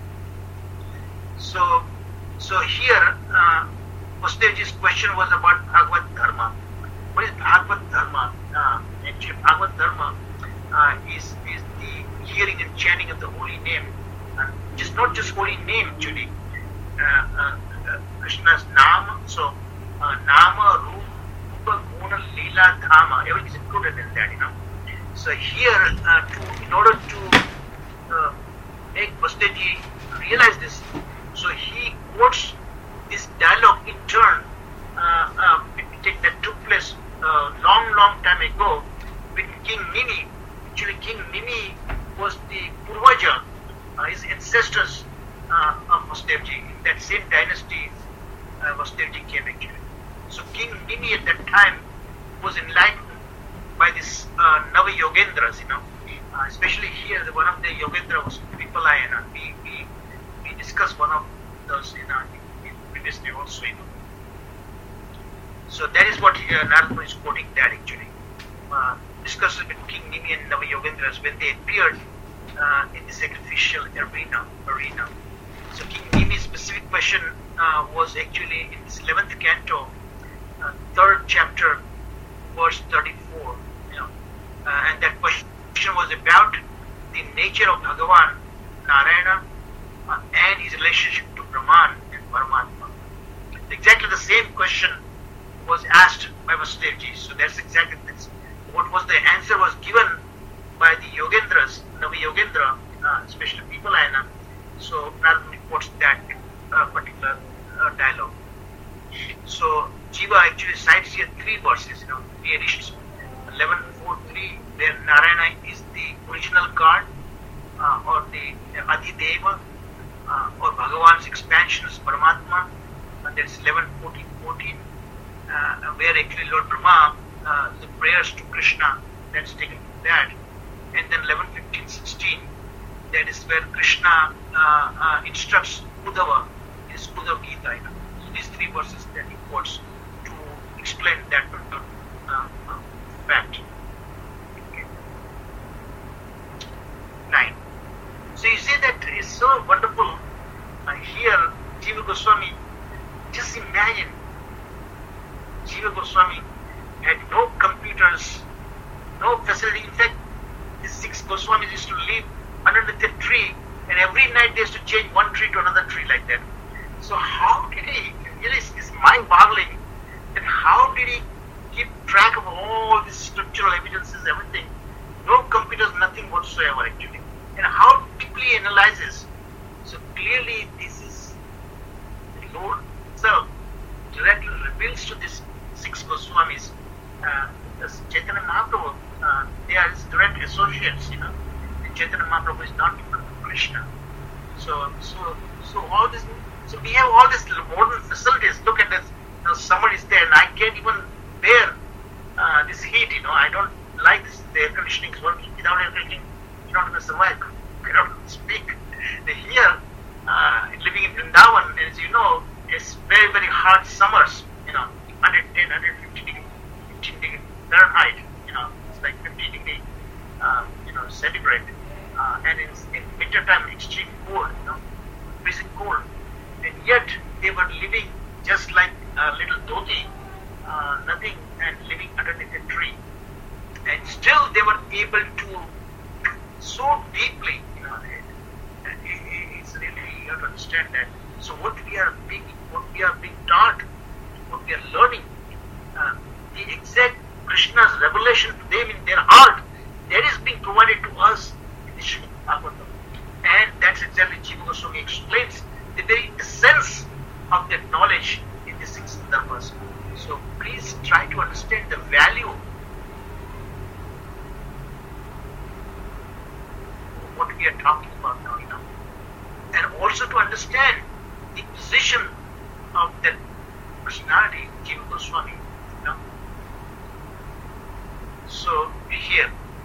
So here, Vasudevji's question was about Bhagavad Dharma. What is Bhagavad Dharma? Actually, Bhagavad Dharma is the hearing and chanting of the holy name, just not just holy name actually. Krishna's Nama, so Nama, Rupa, Guna, Leela, Dhama, everything is included in that, So here, in order to make Vasudev realize this, so he quotes this dialogue in turn that took place long time ago with King Nimi. Actually, King Nimi was the Purvaja, his ancestors of Vasudevji. In that same dynasty, Vasudevji came actually. So King Nimi at that time was enlightened by this Nava Yogendras, especially here, one of the Yogendra was Vipalayana. We discussed one of those in previously also, So that is what Narada is quoting that actually. Discusses with King Nimi and Nava Yogendras when they appeared in the sacrificial arena. So King Nimi's specific question was actually in this 11th canto, 3rd chapter, verse 34. And that question was about the nature of Bhagavan, Narayana, and his relationship to Brahman and Paramatma. Exactly the same question was asked by Vasudevji. So that's exactly this. What was the answer was given by the Yogendras, Nava Yogendra, especially Vipalayana. So Narada reports that particular dialogue. So Jiva actually cites here 3 verses, 3 editions. 11.4.3, where Narayana is the original God, or the Adideva, or Bhagavan's expansion is Paramatma, and that's 11.14.14, where actually Lord Brahma, the prayers to Krishna, that's taken from that, and then 11.15.16, that is where Krishna instructs Uddhava in his Uddhava Gita. So these 3 verses that he quotes to explain that fact. Okay. 9. So you see that is so wonderful. Here, Jiva Goswami, just imagine, Jiva Goswami had no computers, no facility. In fact, the 6 Goswamis used to live underneath a tree, and every night they used to change one tree to another tree like that. So how did he, it's mind-boggling, that how did he keep track of all these scriptural evidences, everything? No computers, nothing whatsoever actually. And how deeply he analyzes. So clearly this is the Lord himself directly reveals to these 6 Goswamis, Chaitanya Mahaprabhu, they are his direct associates, And Chaitanya Mahaprabhu is not even Krishna. So all this, so we have all these modern facilities. Look at this, summer is there and I can't even bear this heat, I don't like this, the air conditioning is working. Without air conditioning, you're not going to survive, you cannot speak. Here, living in Vrindavan, as you know, it's very, very hot summers, 110, 150 degree, 15 degree Fahrenheit, it's like 50 degree, centigrade, and in winter time, extreme cold, freezing cold, and yet they were living just like a little dhoti, nothing, and living underneath a tree, and still they were able to so deeply, it's really, you have to understand that. So what we are being taught, what we are learning, the exact Krishna's revelation to them in their heart, that is being provided to us in the Srimad Bhagavatam. And that's exactly Jiva Goswami explains the very essence of that knowledge in the 6 Dharmas. So please try to understand the value of what we are talking about now, and also to understand the position of that personality, Jiva Goswami, So here,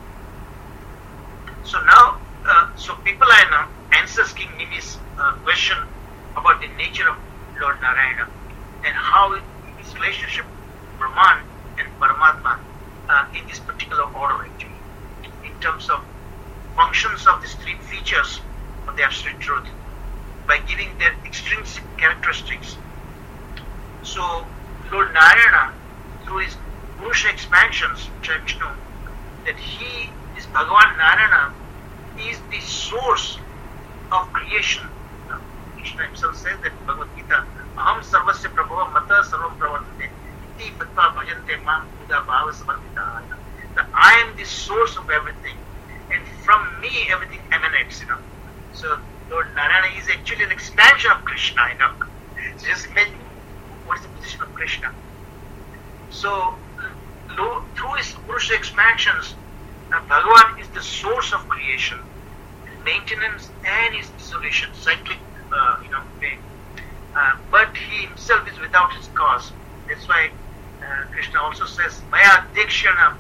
so now, so Vipalayana answers King Nimi's question about the nature of Lord Narayana and how his relationship with Brahman and Paramatma in this particular order actually, in terms of functions of these 3 features of the absolute truth, by giving their extrinsic characteristics. So Lord Narayana, through his Purusha expansions, which I know, that he this Bhagavan Narayana is the source of creation. Krishna himself says that in Bhagavad Gita, Aham sarvasya prabhava mata sarvam pravartate iti patva bhajante mam buddha bhava samarpita. That I am the source of everything, and from me everything emanates. So Lord Narayana is actually an expansion of Krishna. So just imagine what is the position of Krishna. So through his Purusha expansions, Bhagavan is the source of creation, maintenance, and his dissolution, cyclic, way. But he himself is without his cause. That's why Krishna also says, Maya Dikshana,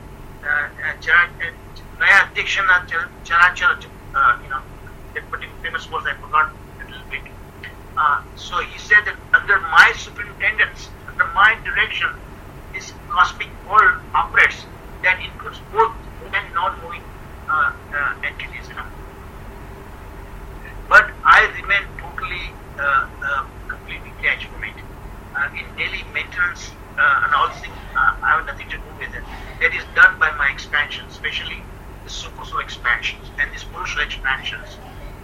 Maya Dikshana Charachara, that particular famous words I forgot a little bit. So he said that under my superintendence, under my direction, this cosmic world operates. That includes both and non-moving entities. But I remain totally, completely detached from it. In daily maintenance and all things, I have nothing to do with it. That is done by my expansion, especially the super expansions and these Purusha expansions.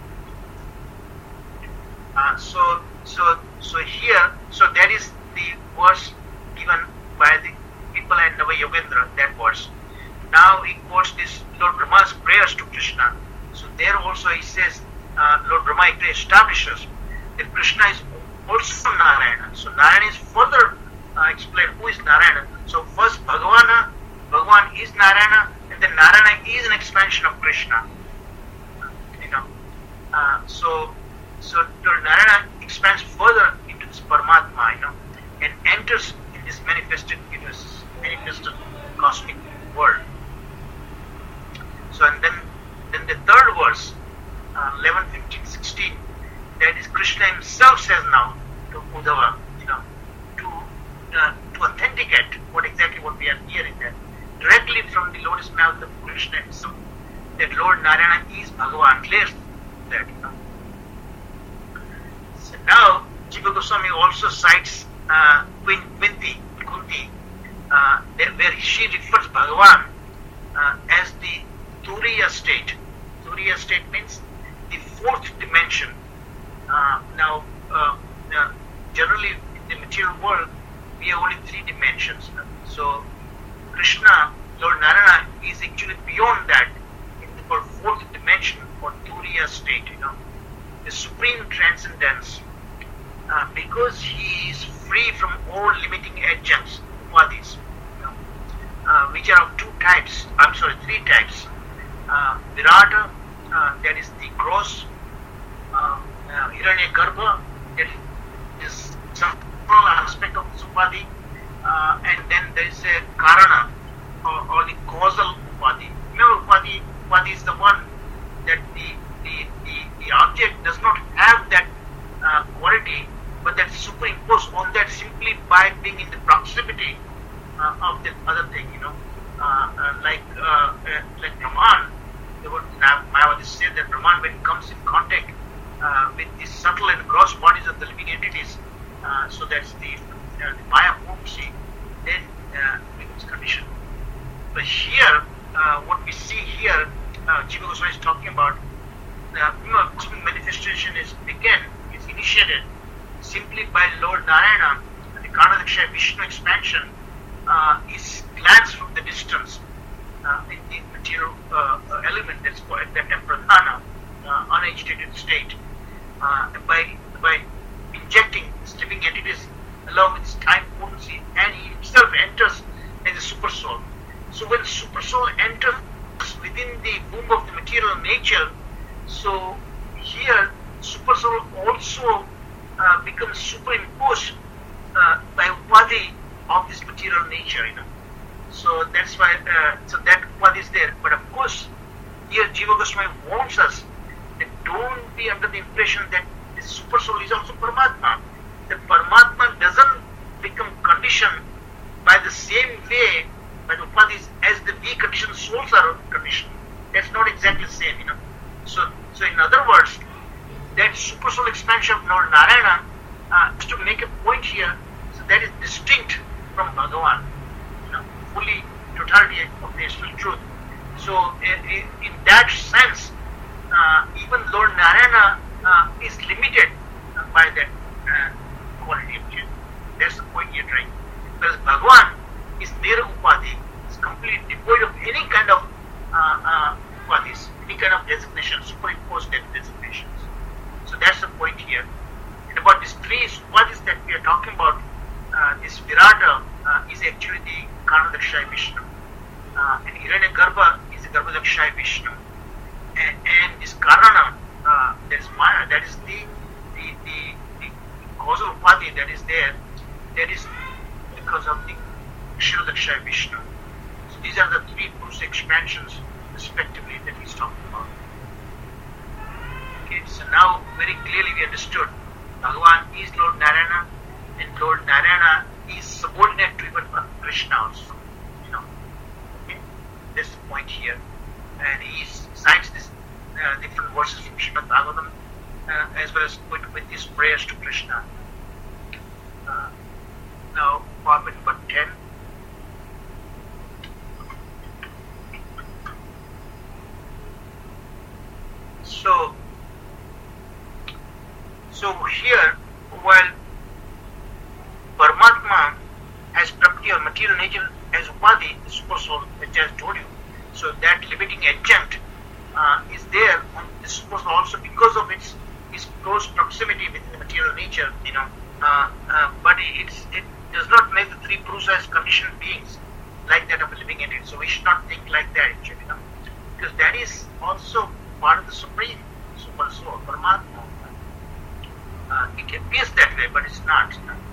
So here, so that is the verse given by the people and Nava Yogendra, that verse. Now he quotes this Lord Brahma's prayers to Krishna. So there also he says, Lord Brahma establishes that Krishna is also Narayana. So Narayana is further explained who is Narayana. So first Bhagavan is Narayana, and then Narayana is an expansion of Krishna. So Lord Narayana expands further into this Paramatma, and enters in this manifested universe, manifested cosmic world. So and then the third verse, 11, 15, 16, that is Krishna himself says now to Uddhava, to authenticate what we are hearing there, directly from the lotus mouth of Krishna himself, that Lord Narayana is Bhagavan, clears that. So now Jiva Goswami also cites Queen Kunti, where she refers Bhagavan as the Turiya state. Turiya state means the fourth dimension. Generally in the material world, we have only three dimensions. So Krishna, Lord Narayana, is actually beyond that, in the fourth dimension or Turiya state. The supreme transcendence, because he is free from all limiting adjuncts, upadhis, which are of three types. Virata, that is the gross, Hiranyagarbha, that is some aspect of Upadhi, and then there is a Karana, or the causal Upadhi. Remember, Upadhi is the one that the object does not have that quality, but that's superimposed on that simply by being in the proximity of the other thing, like Brahman. Mayavadi said that Brahman, when it comes in contact with the subtle and gross bodies of the living entities, so that's the Maya potency, then becomes conditioned. But here, what we see here, Jiva Goswami is talking about, cosmic manifestation is initiated simply by Lord Narayana. The Karnadaksha Vishnu expansion is glanced from the distance in the material element that's called that Pradhana, unagitated state, by injecting these living entities along with his time potency, and he himself enters as a super soul. So when super soul enters within the womb of the material nature, so here super soul also becomes superimposed by upadhi of this material nature. So that's why, so that upadhi is there. But of course, here Jiva Goswami warns us that don't be under the impression that this super soul is also Paramatma. The Paramatma doesn't become conditioned by the same way by the upadhis as the weak conditioned souls are conditioned. That's not exactly the same, So in other words, that super soul expansion of Lord Narayana, is to make a point here, so that is distinct from Bhagavan, fully totality of the actual truth. So in that sense, even Lord Narayana is limited by that quality of change. That's the point you're trying. Because Bhagavan is Nira Upadhi, is completely devoid of any kind of upadhis, any kind of designations, superimposed designations. So that's the point here. And about these three upadhis that we are talking about, this Virata is actually the Karnadakshay Vishnu. And Hiranyagarbha is the Garbhadakshay Vishnu. And this Karana, that is Maya, that is the causal upadhi that is there, that is because of the Kshirodakshay Vishnu. So these are the three Purusa expansions respectively that he's talking about. Okay, so now very clearly we understood Bhagavan is Lord Narayana, and Lord Narayana is subordinate to even Krishna also. Okay? That's the point here. And he cites these different verses from Srimad Bhagavatam as well as with his prayers to Krishna. Now, part number 10. So here, while Paramatma has property or material nature as Upadhi, the super soul, which I told you, so that limiting adjunct is there on the super soul also because of its close proximity with the material nature, but it does not make the three Purusas conditioned beings like that of a living entity. So we should not think like that, actually, because that is also part of the Supreme Super Soul, Paramatma. It appears that way, but it's not.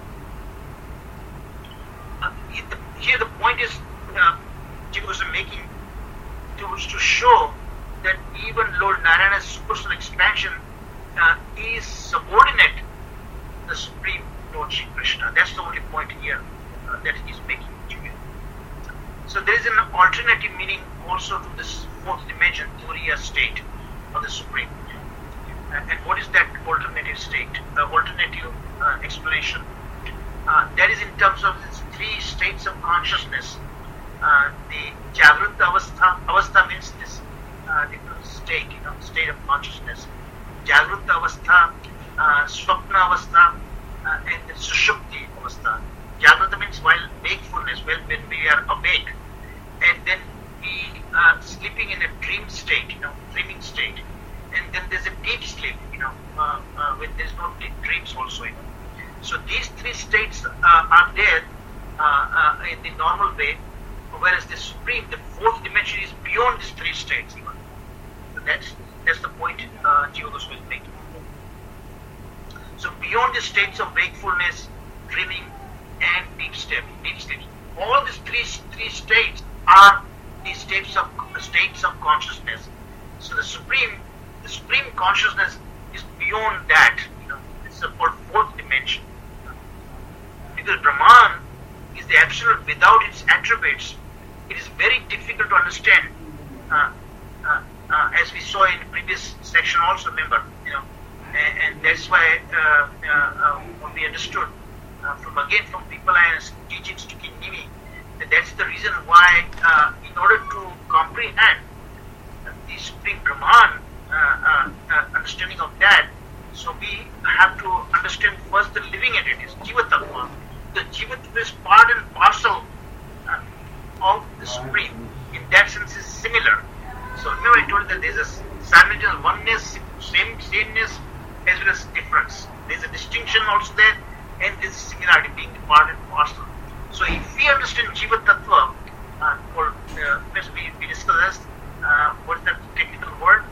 Here the point is, Jiva was making to show that even Lord Narayana's super soul expansion is subordinate to the Supreme Lord Shri Krishna. That's the only point here that he is making. So there is an alternative meaning also to this fourth dimension, Turiya state of the Supreme. And what is that alternative state? The alternative explanation. That is in terms of these three states of consciousness. The Jagrata Avastha means this different state, state of consciousness. Jagrata Avastha, Swapna Avastha, and the Sushupti Avastha. Jagrata means while wakefulness, when we are awake, and then we are sleeping in a dream state, dreaming state, and then there's a deep sleep, when there's no deep dreams also. So these three states are there in the normal way, whereas the Supreme, the fourth dimension, is beyond these three states. So that's the point Jiva Goswami is making. So beyond the states of wakefulness, dreaming, and deep sleep, all these three states are the states of consciousness. So the Supreme consciousness is beyond that. It's called fourth dimension. Because Brahman is the absolute without its attributes, it is very difficult to understand. As we saw in the previous section, also remember, and that's why we understood from people and teachings to King Nimi, that's the reason why, in order to comprehend the Supreme Brahman, understanding of that, so we have to understand first the living entities, Jiva Tattva. The Jiva Tattva is part and parcel of the Supreme. In that sense, is similar. So remember I told you that there is a simultaneous oneness, sameness, as well as difference. There is a distinction also there, and there is similarity being the part and parcel. So if we understand Jiva Tattva, we discussed what is the technical word?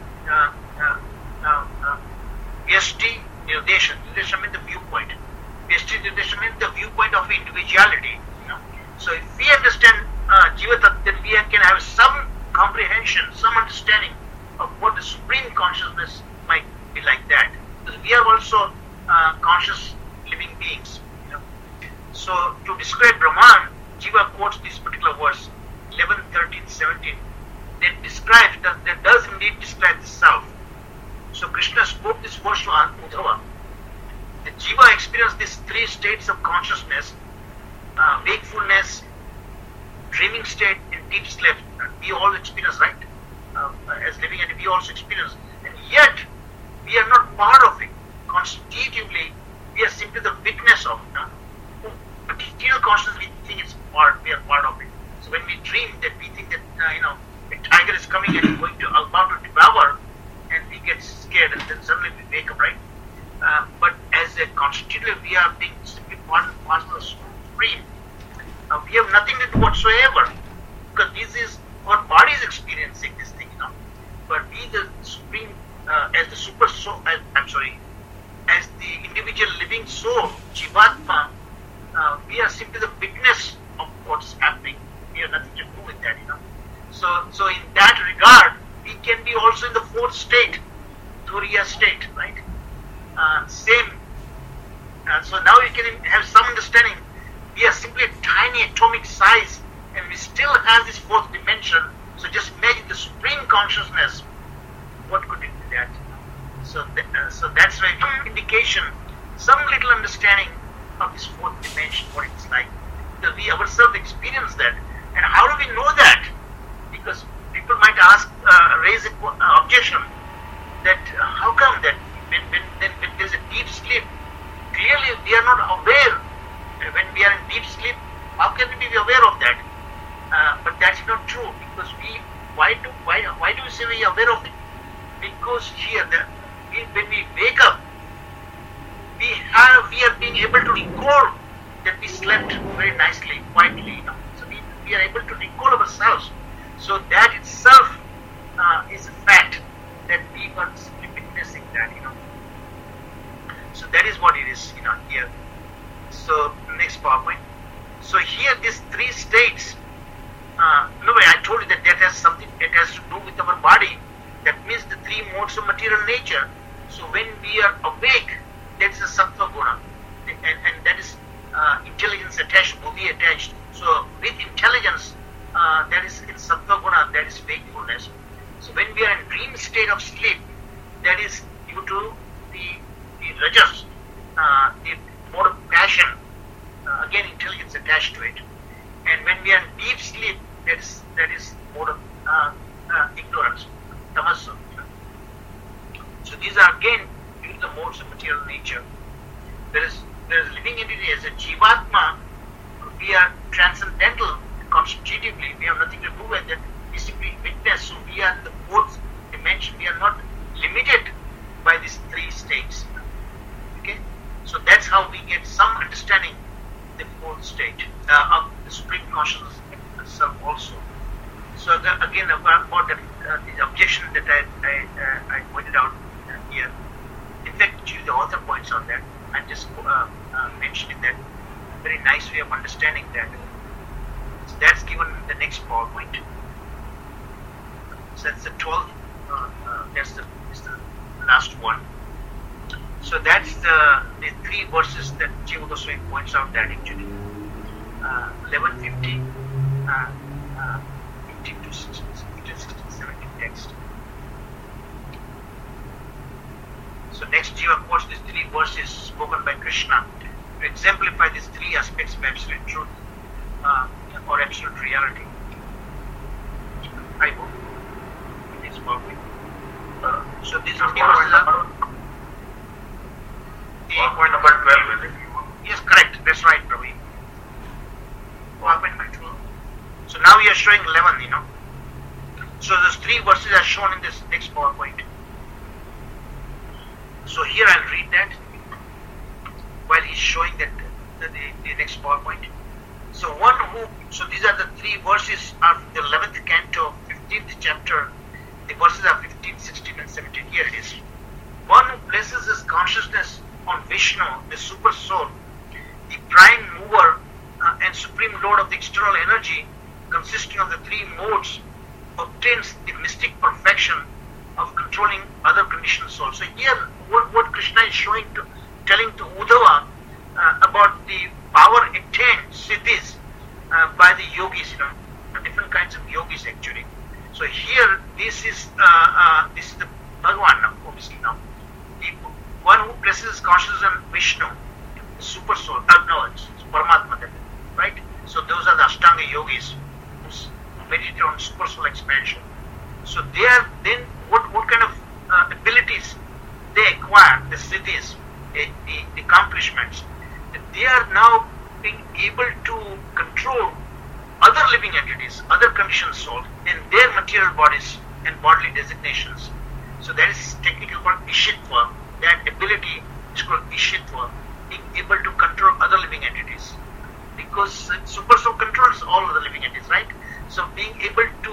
Vyashti Nirdesha. Nirdesha means the viewpoint. Vyashti Nirdesha means the viewpoint of individuality. So if we understand Jiva Tattva, then we can have some comprehension, some understanding of what the Supreme Consciousness might be like that. Because we are also conscious living beings. So to describe Brahman, Jiva quotes this particular verse, 11, 13, 17. That does indeed describe the self. So Krishna spoke this verse to Uddhava. The Jiva experienced these three states of consciousness, wakefulness, dreaming state, and deep sleep, we all experience, right? As living entities, we also experience, and yet we are not part of it. Constitutively, we are simply the witness of it. Material consciousness, we think it's part. We are part of it. So when we dream, that we think that a tiger is coming and is going to about to devour, and we get scared, and then suddenly we wake up, right? But as a constitutive, we are being simply part and parcel of the supreme. We have nothing to do whatsoever, because this is our body is experiencing this thing, But we, the supreme, as the super soul, as the individual living soul, Jivatma, we are simply the witness of what's happening. We have nothing to do with that, So in that regard, we can be also in the fourth state, Turiya state, right? Same. So now you can have some understanding. We are simply a tiny atomic size, and we still have this fourth dimension. So just imagine the supreme consciousness. What could it be that? So that's why some indication, some little understanding of this fourth dimension, what it's like. Because we ourselves experience that. And how do we know that? Because people might ask, raise an objection that how come that when there's a deep sleep, clearly we are not aware. When we are in deep sleep, how can we be aware of that? But that's not true, because why do we say we are aware of it? Because here, when we wake up, we are being able to recall that we slept very nicely, quietly. So we are able to recall ourselves. So that itself is a fact that we were simply witnessing that. So that is what it is, here. So next PowerPoint. So here, these three states. I told you that has something. It has to do with our body. That means the three modes of material nature. So when we are awake, that is a sattva guna, and that is intelligence attached, buddhi attached. So with intelligence, that is in sattva guna, that is wakefulness. So when we are in dream state of sleep, that is due to the rajas, the mode of passion. Again, intelligence attached to it. And when we are in deep sleep, that is mode of ignorance, tamasa. So these are again due to the modes of material nature. There is living entity as a jivatma. We are transcendental, constitutively. We have nothing to do with it. We simply witness. So we are the fourth dimension. We are not limited by these three states. Okay. So that's how we get some understanding the fourth state of the supreme consciousness itself also. So again, about the objection that I pointed out here. In fact, the author points out that. I'm just mentioning that very nice way of understanding that. So that's given in the next PowerPoint. So that's the 12th. That's the last one. So that's the three verses that Jiva Goswami points out that actually 1150, 15 to 16, 17 text. So next Jiva quotes these three verses spoken by Krishna to exemplify these three aspects of absolute truth or absolute reality. I hope it is perfect. So these are PowerPoint number 12, is it? Yes, correct. That's right, Praveen. PowerPoint number 12. So now we are showing 11, So those three verses are shown in this next PowerPoint. So here I'll read that while he's showing that the next PowerPoint. So these are the three verses of the 11th canto, 15th chapter. The verses are 15, 16 and 17. Here it is. One who places his consciousness on Vishnu, the super soul, the prime mover and supreme lord of the external energy, consisting of the three modes, obtains the mystic perfection of controlling other conditioned souls. So here, what Krishna is telling to Uddhava about the power attained, siddhis, by the yogis, different kinds of yogis actually. So here, this is the Bhagavan, obviously now. The one who places his consciousness on Vishnu, the super soul, it's Paramatma, right? So those are the Ashtanga yogis meditate on super soul expansion. So they are then what kind of abilities they acquire, the siddhis, the accomplishments. They are now being able to control other living entities, other conditioned souls, and their material bodies and bodily designations. So that is technically called ishitva. That ability is called ishitva, being able to control other living entities. Because super soul controls all other living entities, right? So being able to,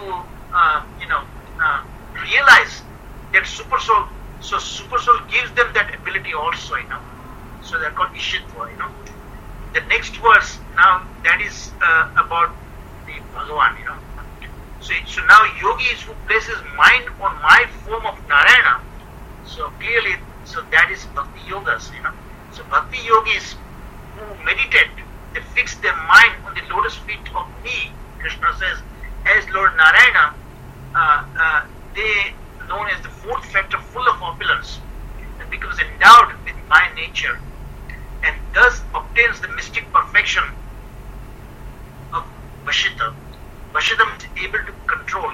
realize that super soul, so super soul gives them that ability also, So they're called ishitva, The next verse now, that is about the Bhagavan, So now yogis who places mind on my form of Narayana, so clearly, so that is bhakti yogas, So bhakti yogis who meditate, they fix their mind on the lotus feet of me, Krishna says, as Lord Narayana, they known as the fourth factor full of opulence, and becomes endowed with my nature, and thus obtains the mystic perfection of Vashita. Vashita is able to control,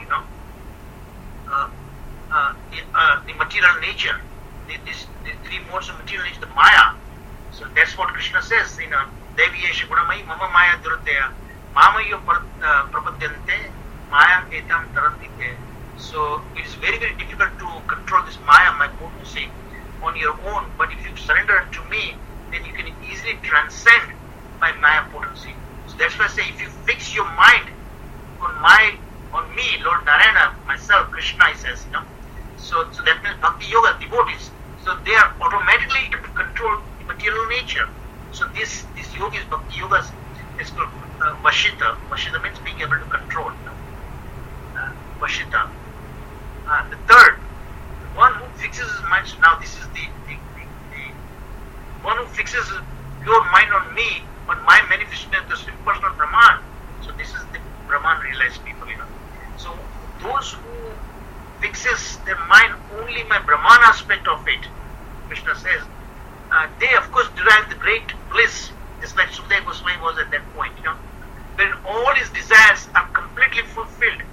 the material nature, the three modes of material nature, the Maya. So that's what Krishna says, Deviyesha Gunamai Mama Maya Durudaya Mamayo Prapadyante Maya Etam Tarantite. So it is very, very difficult to control this Maya, my potency, on your own, but if you surrender to me, then you can easily transcend my Maya potency. So that's why I say, if you fix your mind on me, Lord Narayana, myself, Krishna, he says, So that means bhakti yoga, devotees. So they are automatically able to control the material nature. So this yogis, bhakti yogas, is called Vashita. Vashita means being able to control. Vashita. The third, one who fixes his mind. So now this is the one who fixes your mind on me, on my manifestation as the impersonal Brahman. So this is the Brahman realized people, So those who fixes their mind only my Brahman aspect of it, Krishna says, they of course derive the great bliss, just like Sukadeva Goswami was at that point, when all his desires are completely fulfilled,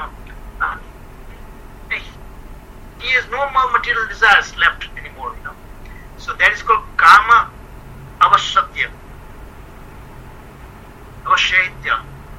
he has no more material desires left anymore, So that is called Kama Avashatya. Avashaitya.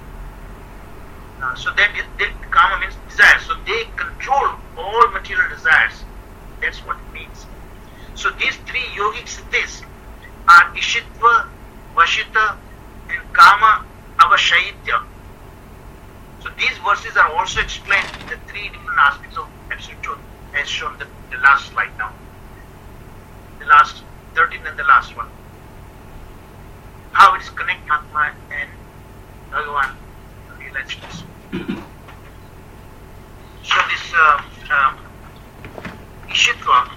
So that Kama means desire. So they control all material desires. That's what it means. So these three yogic siddhis are Ishitva, Vashita, and Kama Avashaitya. So these verses are also explained in the three different aspects of absolute truth, as shown the last slide now. The last 13 and the last one. How it is connected Atma and Bhagavan realized this. So this Ishitva,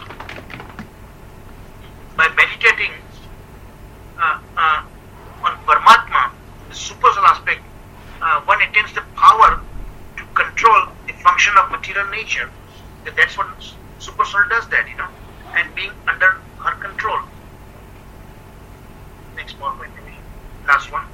by meditating on Paramatma, the supersoul aspect, one attains the power to control the function of material nature. That's what supersoul does, that, and being under her control. Next PowerPoint, last one.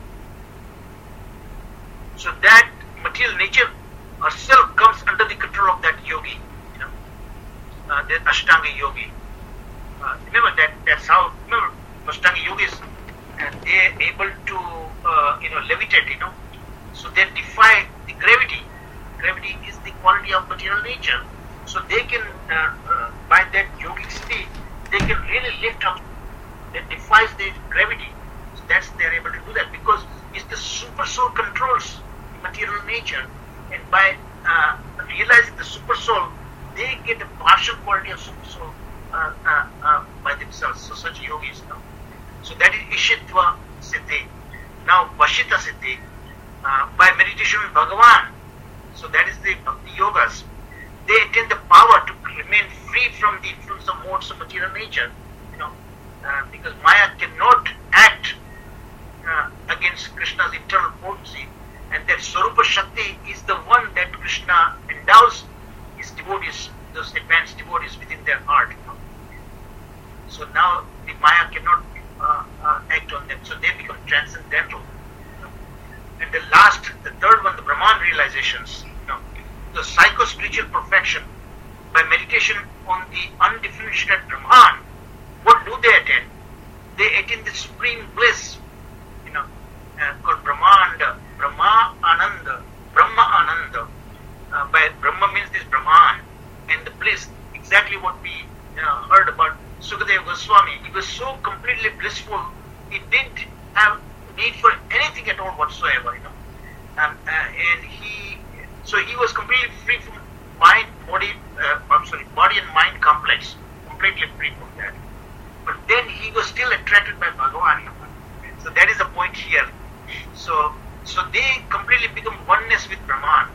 So that material nature herself comes under the control of that yogi, the Ashtanga yogi. Remember that's how, Ashtanga yogis, they are able to, levitate, So they defy the gravity. Gravity is the quality of material nature. So they can, by that yogic state, they can really lift up, that defies the gravity. So they're able to do that because it's the super soul controls material nature, and by realizing the super soul, they get a partial quality of super soul by themselves. So such yogis, So that is Ishitva Siddhi. Now Vashita Siddhi, by meditation on Bhagavan. So that is the Bhakti Yogas. They attain the power to remain free from the influence of modes of material nature, because Maya cannot act against Krishna's internal potency, and that Swarupa Shakti is the one that Krishna endows his devotees, those advanced devotees, within their heart. So now the Maya cannot act on them, so they become transcendental. And the third one, the Brahman realizations, the psycho-spiritual perfection by meditation on the undifferentiated Brahman. What do they attain? They attain the supreme bliss, called Brahmanda, Brahma Ananda. By Brahma means this Brahman, and the bliss, exactly what we heard about Sukadeva Goswami. He was so completely blissful, he didn't have need for anything at all whatsoever, and he was completely free from body and mind complex, completely free from that. But then he was still attracted by Bhagavan. So that is the point here. So they completely become oneness with Brahman.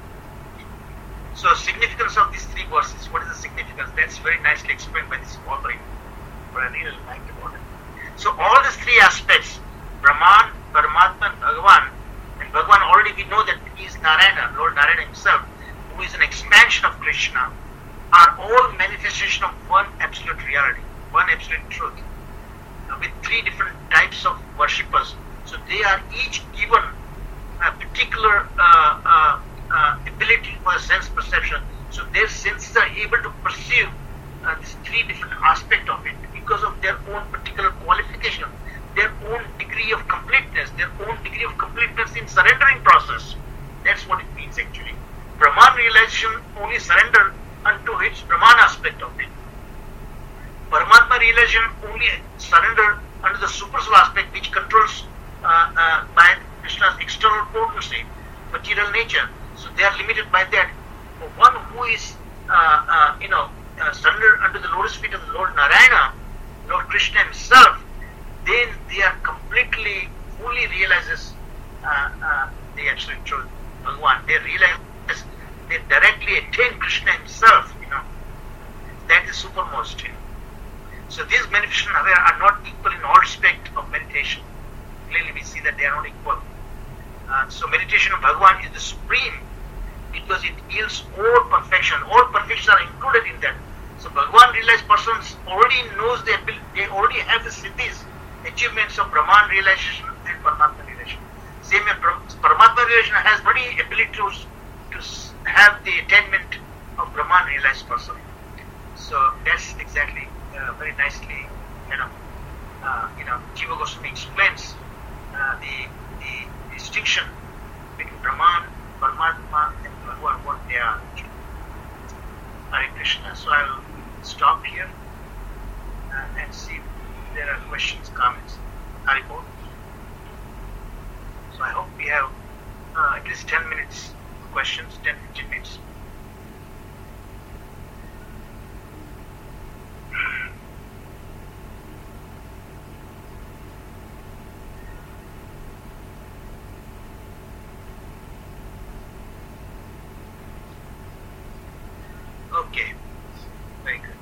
So significance of these three verses. What is the significance? That's very nicely explained by this author. But I really liked about it. So all these three aspects, Brahman, Paramatma, and Bhagavan. And Bhagavan already we know that he is Narayana, Lord Narayana himself, who is an expansion of Krishna, are all manifestation of one absolute reality, one absolute truth, with three different types of worshippers. So they are each given a particular ability for sense perception. So their senses are able to perceive these three different aspects of it because of their own particular qualification, their own degree of completeness, in surrendering process. That's what it means actually. Brahman realization only surrender unto its Brahman aspect of it. Paramatma realization only surrender under the supersoul aspect which controls by Krishna's external potency, material nature. So they are limited by that. For one who is surrender under the lotus feet of the Lord Narayana, Lord Krishna himself, then they are completely, fully realizes the absolute truth. Bhagavan, they realize, they directly attain Krishna himself, that is supermost. So these manifestations are not equal in all respect of meditation. Clearly we see that they are not equal. So meditation of Bhagavan is the supreme because it yields all perfection. All perfections are included in that. So Bhagavan realized persons already knows they already have the siddhis, achievements of Brahman realization and Paramatma realization. Same way Paramatma realization has very ability to have the attainment of Brahman realized person. So that's exactly very nicely, Jiva Goswami explains the distinction between Brahman, Paramatma, and Bhagavan, what they are. Hare Krishna. So I will stop here and see if there are questions, comments. Hare Bol. So I hope we have at least 10 minutes questions, 10-15 minutes. Okay, very good.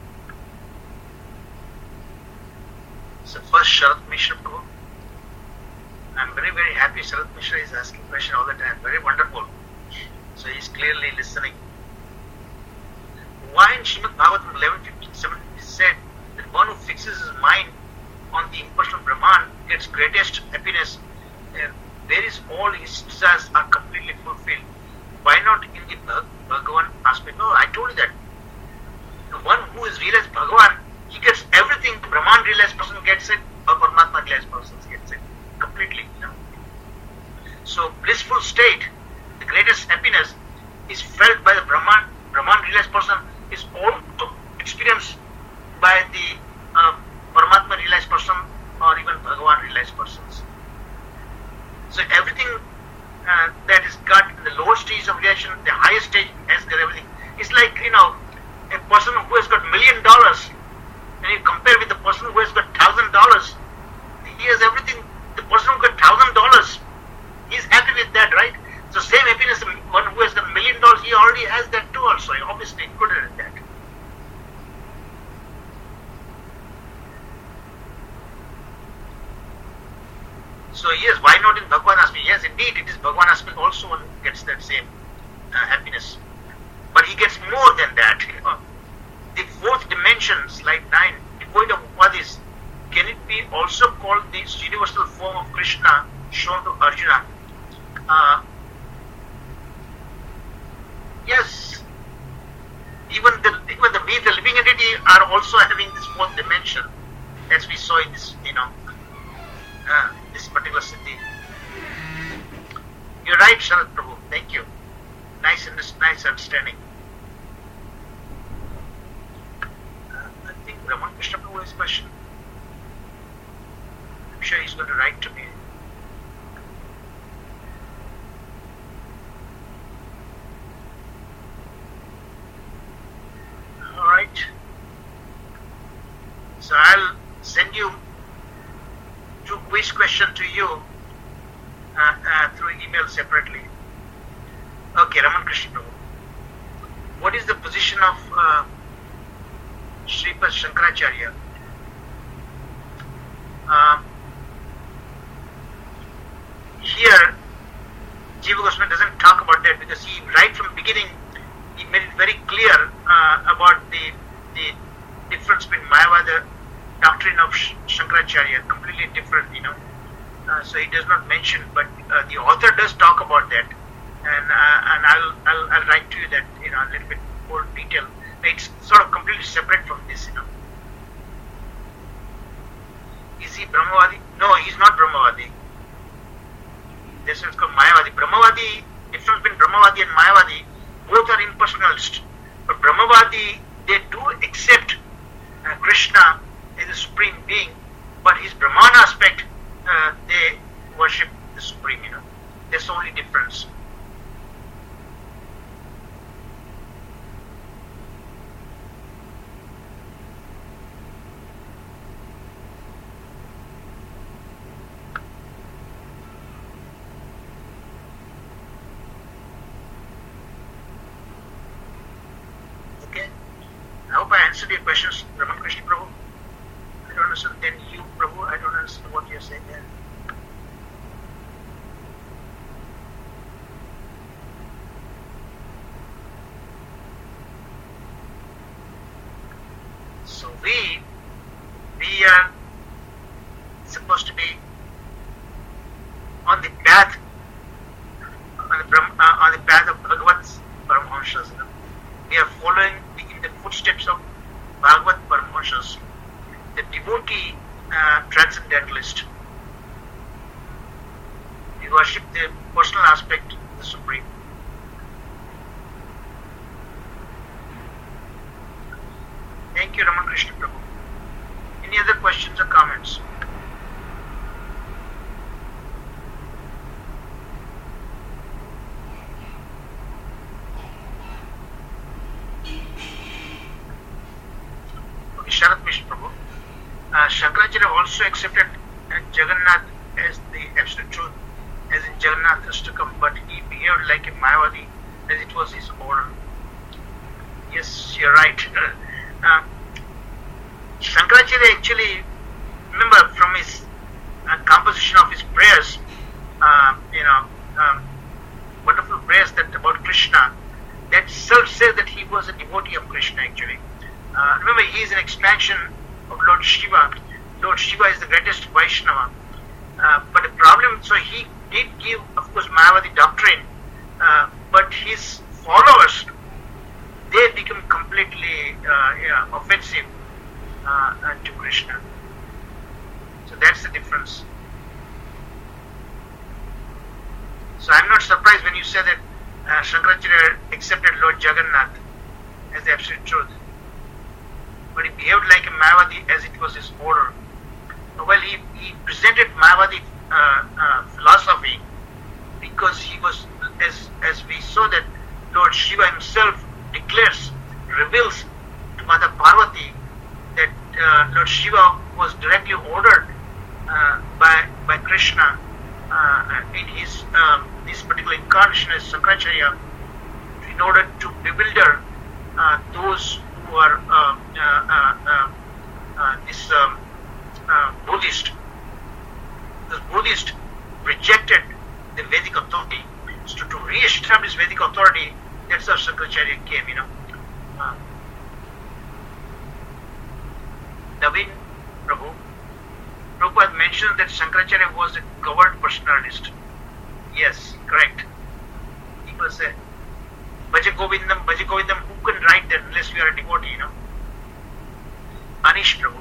So first Sharat Mishra Prabhu. I'm very, very happy Sharat Mishra is asking question all the time. Very wonderful. So he's clearly listening. Why in Srimad Bhagavatam 11:57 is said that one who fixes his mind on the impersonal Brahman gets greatest happiness, there is all his desires are completely fulfilled. Why not in the Bhagavan aspect? No, I told you that. The one who is realized Bhagavan, he gets everything. Brahman realized person gets it, or Paramatma realized person gets it completely. So blissful state, the greatest happiness is felt by the Brahman realized person is also experienced by the Paramatma realized person or even Bhagavan realized persons. So everything that is got in the lower stage of realization, the highest stage has got everything. It's like, a person who has got $1 million, and you compare with the person who has got $1,000, he has everything. The person who got $1,000, he's happy with that, right? So same happiness, one who has got $1 million, he already has that too also, obviously included in that. So yes, why not in Bhagavan aspect? Yes, indeed, it is Bhagavan aspect also one gets that same happiness. But he gets more than that. The fourth dimension, slide 9, the point of Upadhis, can it be also called the universal form of Krishna shown to Arjuna? Uh, yes, even the we, the living entity, are also having this fourth dimension, as we saw in this, this particular city. You're right, Sharat Prabhu. Thank you. Nice understanding. I think Raman Krishna Prabhu has a question. I'm sure he's going to write to me. All right. So I'll send you 2 quiz questions to you through email separately. Okay, Raman Krishna Prabhu. What is the position of Sripad Shankaracharya? Here, Jiva Goswami doesn't talk about that, because he, right from the beginning, he made it very clear about the difference between Mayavada doctrine of Shankaracharya, completely different, so he does not mention, but the author does talk about that, and I'll write to you that, a little bit more detail. It's sort of completely separate from this, Is he Brahmavadi? No, he's not Brahmavadi. This is called Mayavadi. Brahmavadi, difference between Brahmavadi and Mayavadi, both are impersonalist. But Brahmavadi, they do accept Krishna as a supreme being, but his Brahman aspect, they worship the supreme, That's the only difference. I hope I answered your questions, Raman Krishna Prabhu. I don't understand. Then you, Prabhu, I don't understand what you're saying there. So we are supposed to be on the path, on the path of Bhagavat's Paramahanshas. We are following in the footsteps of Bhagavat Paramahanshas, the devotee transcendentalist. We worship the personal aspect of the Supreme. Thank you, Raman Krishna Prabhu. Any other questions or comments? Sharat Mishra Prabhu. Shankaracharya also accepted Jagannath as the absolute truth, as in Jagannath Ashtakam, but he behaved like a Mayavadi, as it was his order. Yes, you're right. Shankaracharya actually, remember from his composition of his prayers, wonderful prayers that about Krishna, that self says that he was a devotee of Krishna actually. Remember, he is an expansion of Lord Shiva. Lord Shiva is the greatest Vaishnava. But the problem, so he did give, of course, Mayavadi doctrine, but his followers, they become completely offensive to Krishna. So that's the difference. So I'm not surprised when you say that Shankaracharya accepted Lord Jagannath as the absolute truth. But he behaved like a Mayavadi as it was his order. Well, he presented Mayavadi philosophy because he was, as we saw that Lord Shiva himself declares, reveals to Mother Parvati that Lord Shiva was directly ordered by Krishna in his this particular incarnation as Shankaracharya in order to bewilder those who are Buddhist. The Buddhist rejected the Vedic authority. So to re-establish Vedic authority, that's how Shankaracharya came, Naveen Prabhu, Prabhupada mentioned that Shankaracharya was a covered personalist. Yes, correct. People say, Bhaja Govindam, who can write that unless we are a devotee, Anish Prabhu.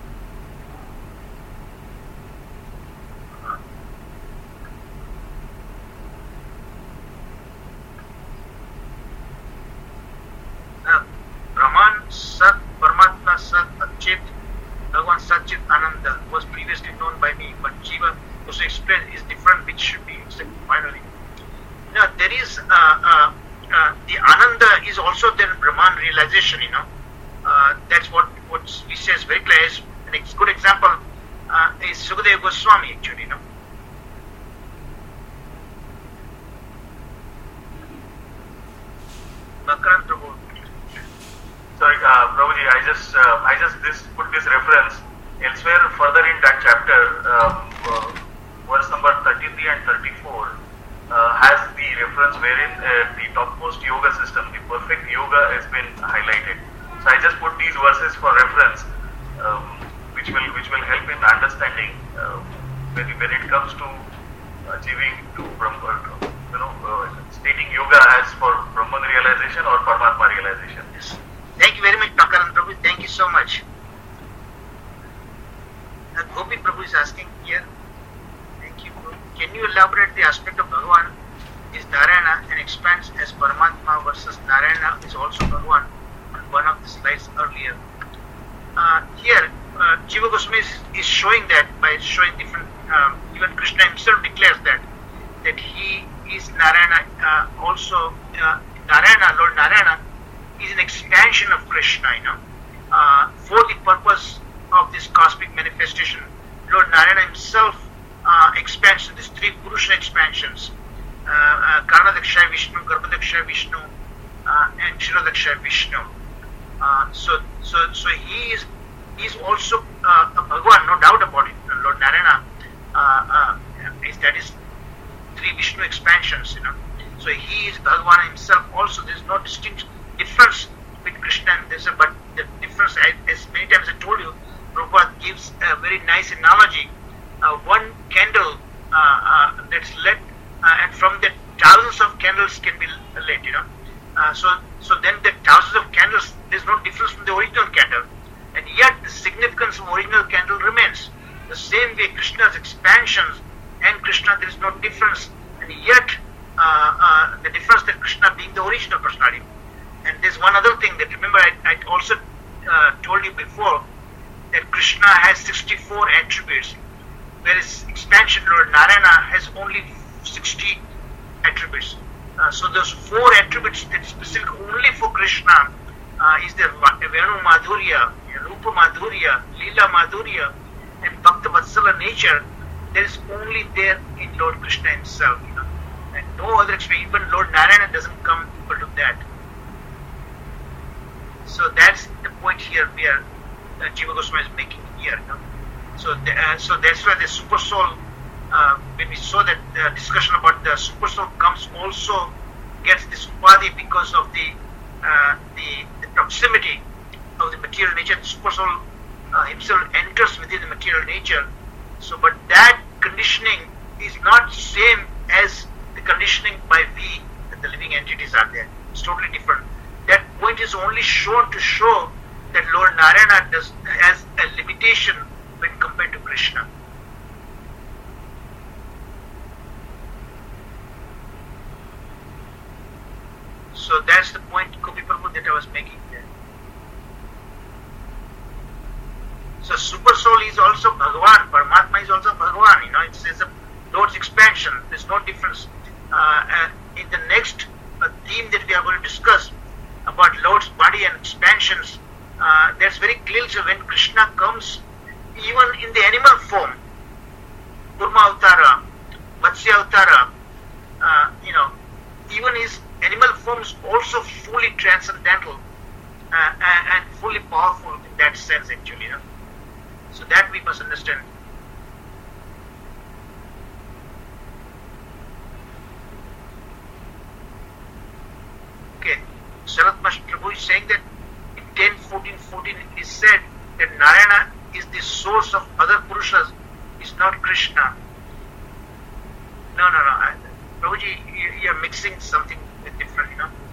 Brahman, Sat, Paramatma, Sat, Chit, Bhagavan Satchit Ananda was previously known by me, but Jiva also explained is different, which should be accepted finally. Now, there is the Ananda is also then Brahman realization, that's what we say is very clear. A good example is Sukadeva Goswami, actually, Bhakran Prabhu. Sorry, Prabhuji, I just put this reference elsewhere further in that chapter, verse number 33 and 34 has the reference wherein the topmost yoga system, the perfect yoga, has been highlighted. So I just put these verses for reference, which will help in understanding when it comes to achieving to stating yoga as for Brahman realization or Paramatma realization. Yes. Thank you very much, Bhakaran Prabhu. Thank you so much. Gopi Prabhu is asking here. Thank you. Can you elaborate the aspect of Bhagavan is Narayana and expands as Paramatma versus Narayana is also Bhagavan on one of the slides earlier. Here, Jiva Goswami is showing that by showing different. Even Krishna himself declares that he is Narayana. Also, Narayana, Lord Narayana, is an expansion of Krishna, for the purpose of this cosmic manifestation. Lord Narayana himself expands to these three Purusha expansions, Karnadakshaya Vishnu, Garbhodakshaya Vishnu, and Kshirodakshaya Vishnu. So he is also a Bhagavan, no doubt about it. Lord Narayana that is three Vishnu expansions, So he is Bhagavan himself also. There is no distinct difference with Krishna and this, but the difference, as many times I told you, Prabhupada gives a very nice analogy. One candle that's lit, and from that thousands of candles can be lit, So then the thousands of candles, there's no difference from the original candle, and yet the significance of original candle remains. The same way Krishna's expansions and Krishna, there is no difference, and yet the difference that Krishna being the original personality. And there's one other thing that, remember, I also told you before that Krishna has 64 attributes, whereas expansion Lord Narayana has only 60 attributes. So those 4 attributes that specific only for Krishna is the Venu Madhurya, Rupa Madhurya, Leela Madhurya, and Bhakta Vatsala nature. There is only there in Lord Krishna himself, and no other experience. Even Lord Narayana doesn't come equal to that. So that's the point here where Jiva Goswami is making here. So that's why the super soul, when we saw that discussion about the super soul comes also gets this upadhi because of the proximity of the material nature. The super soul himself enters within the material nature. So, but that conditioning is not same as the conditioning by we, that the living entities are there. It's totally different. That point is only shown to show that Lord Narayana has a limitation when compared to Krishna. So that's the point, Gopi Prabhu, that I was making there. So Super Soul is also Bhagavan, Paramatma is also Bhagavan, it's a Lord's expansion, there's no difference. In the next theme that we are going to discuss about Lord's body and expansions, that's very clear. So when Krishna comes, even in the animal form, Kurma Avtara, Matsya Avtara, even his animal form is also fully transcendental and fully powerful in that sense, actually. So that we must understand. Okay, Sarat Prabhu is saying that in 10.14.14 it is said that Narayana is the source of other Purushas, is not Krishna. No. Prabhuji, you're mixing something with different,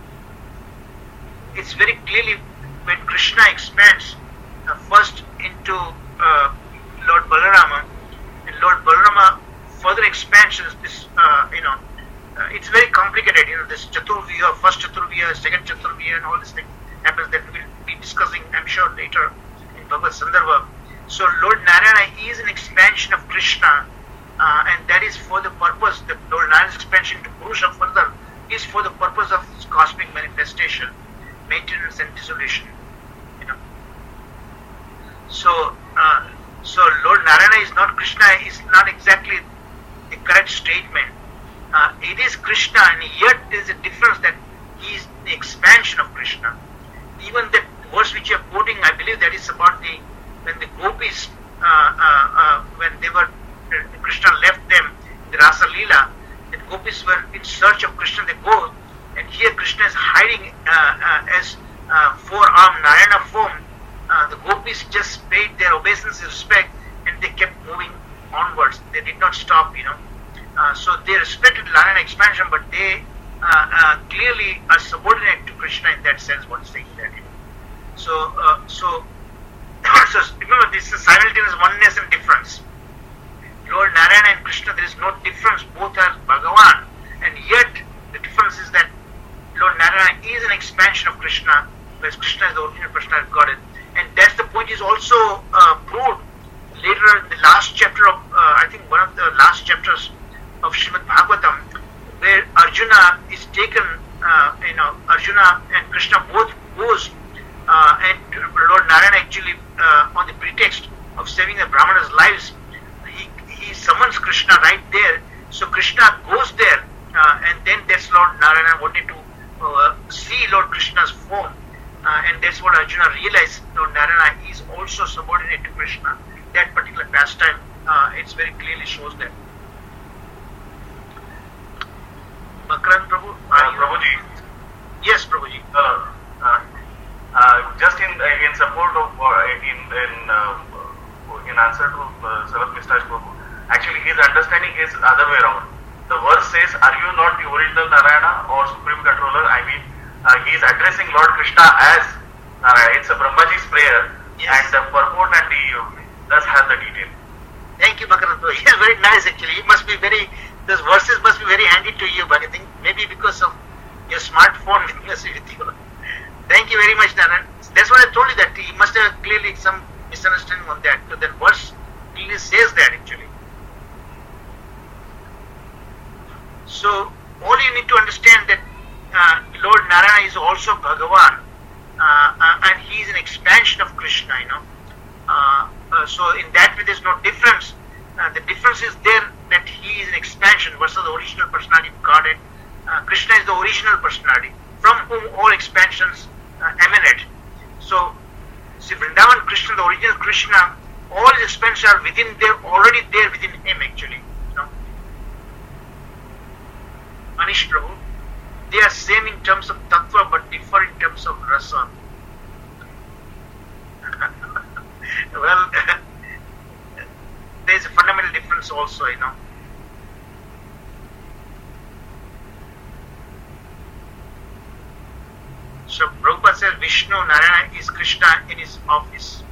It's very clearly when Krishna expands first into Lord Balarama, and Lord Balarama further expansions this, it's very complicated, this Chaturviya, first Chaturviya, second Chaturviya, and all this thing happens that we'll be discussing, I'm sure, later in Bhagavad Sandarbha. So Lord Narayana is an expansion of Krishna, and that is for the purpose, the Lord Narayana's expansion to Purusha further is for the purpose of cosmic manifestation, maintenance and dissolution. So Lord Narayana is not Krishna, is not exactly the correct statement. It is Krishna, and yet there is a difference that he is the expansion of Krishna. Even the verse which you are quoting, I believe that is about when the gopis, when they were, Krishna left them, the Rasa Leela, the gopis were in search of Krishna, they go, and here Krishna is hiding as four-armed Narayana form. The gopis just paid their obeisance and respect, and they kept moving onwards. They did not stop, So they respected Narayana expansion, but they clearly are subordinate to Krishna in that sense. One saying that. So remember, this is simultaneous oneness and difference. Lord Narayana and Krishna, there is no difference. Both are Bhagavan, and yet the difference is that Lord Narayana is an expansion of Krishna, whereas Krishna is the original personality of Godhead. And that's the point is also proved later in the last chapter of, I think one of the last chapters of Srimad Bhagavatam, where Arjuna is taken, Arjuna and Krishna both goes, and Lord Narayana actually, on the pretext of saving the Brahmanas' lives, he summons Krishna right there. So Krishna goes there, and then that's Lord Narayana wanted to see Lord Krishna's form. And that's what Arjuna realized. Lord Narayana is also subordinate to Krishna. That particular pastime, it's very clearly shows that. Makaran Prabhu? Prabhuji. Yes, Prabhuji. Just in support of, in answer to Sarat Misraj Prabhu, actually his understanding is other way around. The verse says, "Are you not the original Narayana or Supreme Controller?" I mean, he is addressing Lord Krishna as Narayana. It's a Brahmaji's prayer, yes. And the purport and does have the detail. Thank you, Makaran Prabhu. Yes, very nice actually. It must be those verses must be very handy to you, but I think maybe because of your smartphone with you. Thank you very much, Narayan. That's what I told you, that he must have clearly some misunderstanding on that. So that verse clearly says that actually. So all you need to understand that Lord Narayana is also Bhagavan, and he is an expansion of Krishna, so in that way there's no difference. The difference is there that he is an expansion versus the original personality of Godhead. Krishna is the original personality from whom all expansions emanate. So, see, Vrindavan Krishna, the original Krishna, all his expansions are already there within him actually. Anish Prabhu, they are same in terms of tattva but differ in terms of rasa. Well, there is a fundamental difference also, So Prabhupada says Vishnu Narayana is Krishna in his office.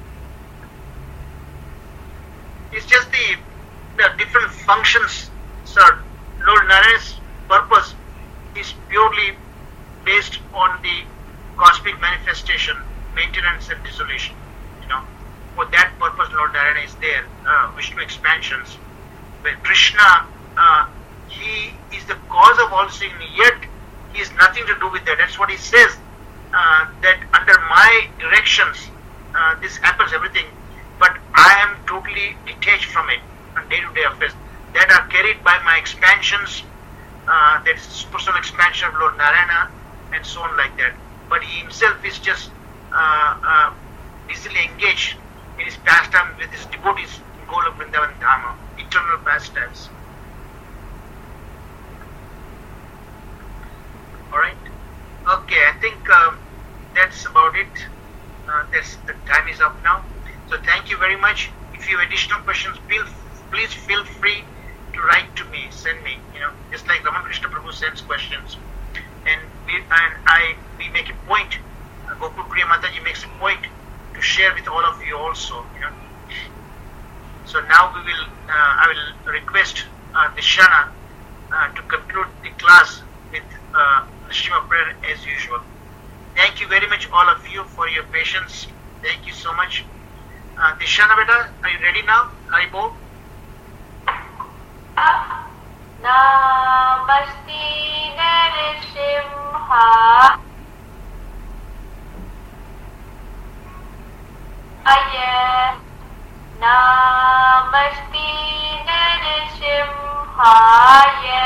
It's just the different functions, sir. Lord Narayana's purpose is purely based on the cosmic manifestation, maintenance and dissolution. For that purpose Lord Narayana is there. Vishnu expansions. When Krishna, he is the cause of all sin, yet he has nothing to do with that. That's what he says, that under my directions this happens, everything, but I am totally detached from it on day-to-day affairs that are carried by my expansions, that is personal expansion of Lord Narayana and so on like that. But he himself is just busily engaged in his pastime with his devotees in Golok Vrindavan Dhama, eternal pastimes. Alright? Okay, I think that's about it. The time is up now. So thank you very much. If you have additional questions, please feel free to to write to me, send me, just like Ramakrishna Prabhu sends questions. And we make a point, Gokul Priya Mataji makes a point to share with all of you also, So now I will request Dishana to conclude the class with the Shema prayer as usual. Thank you very much all of you for your patience. Thank you so much. Dishana beta, are you ready now? Haribol? Namaste Narasimha Aya Namaste Narasimhaya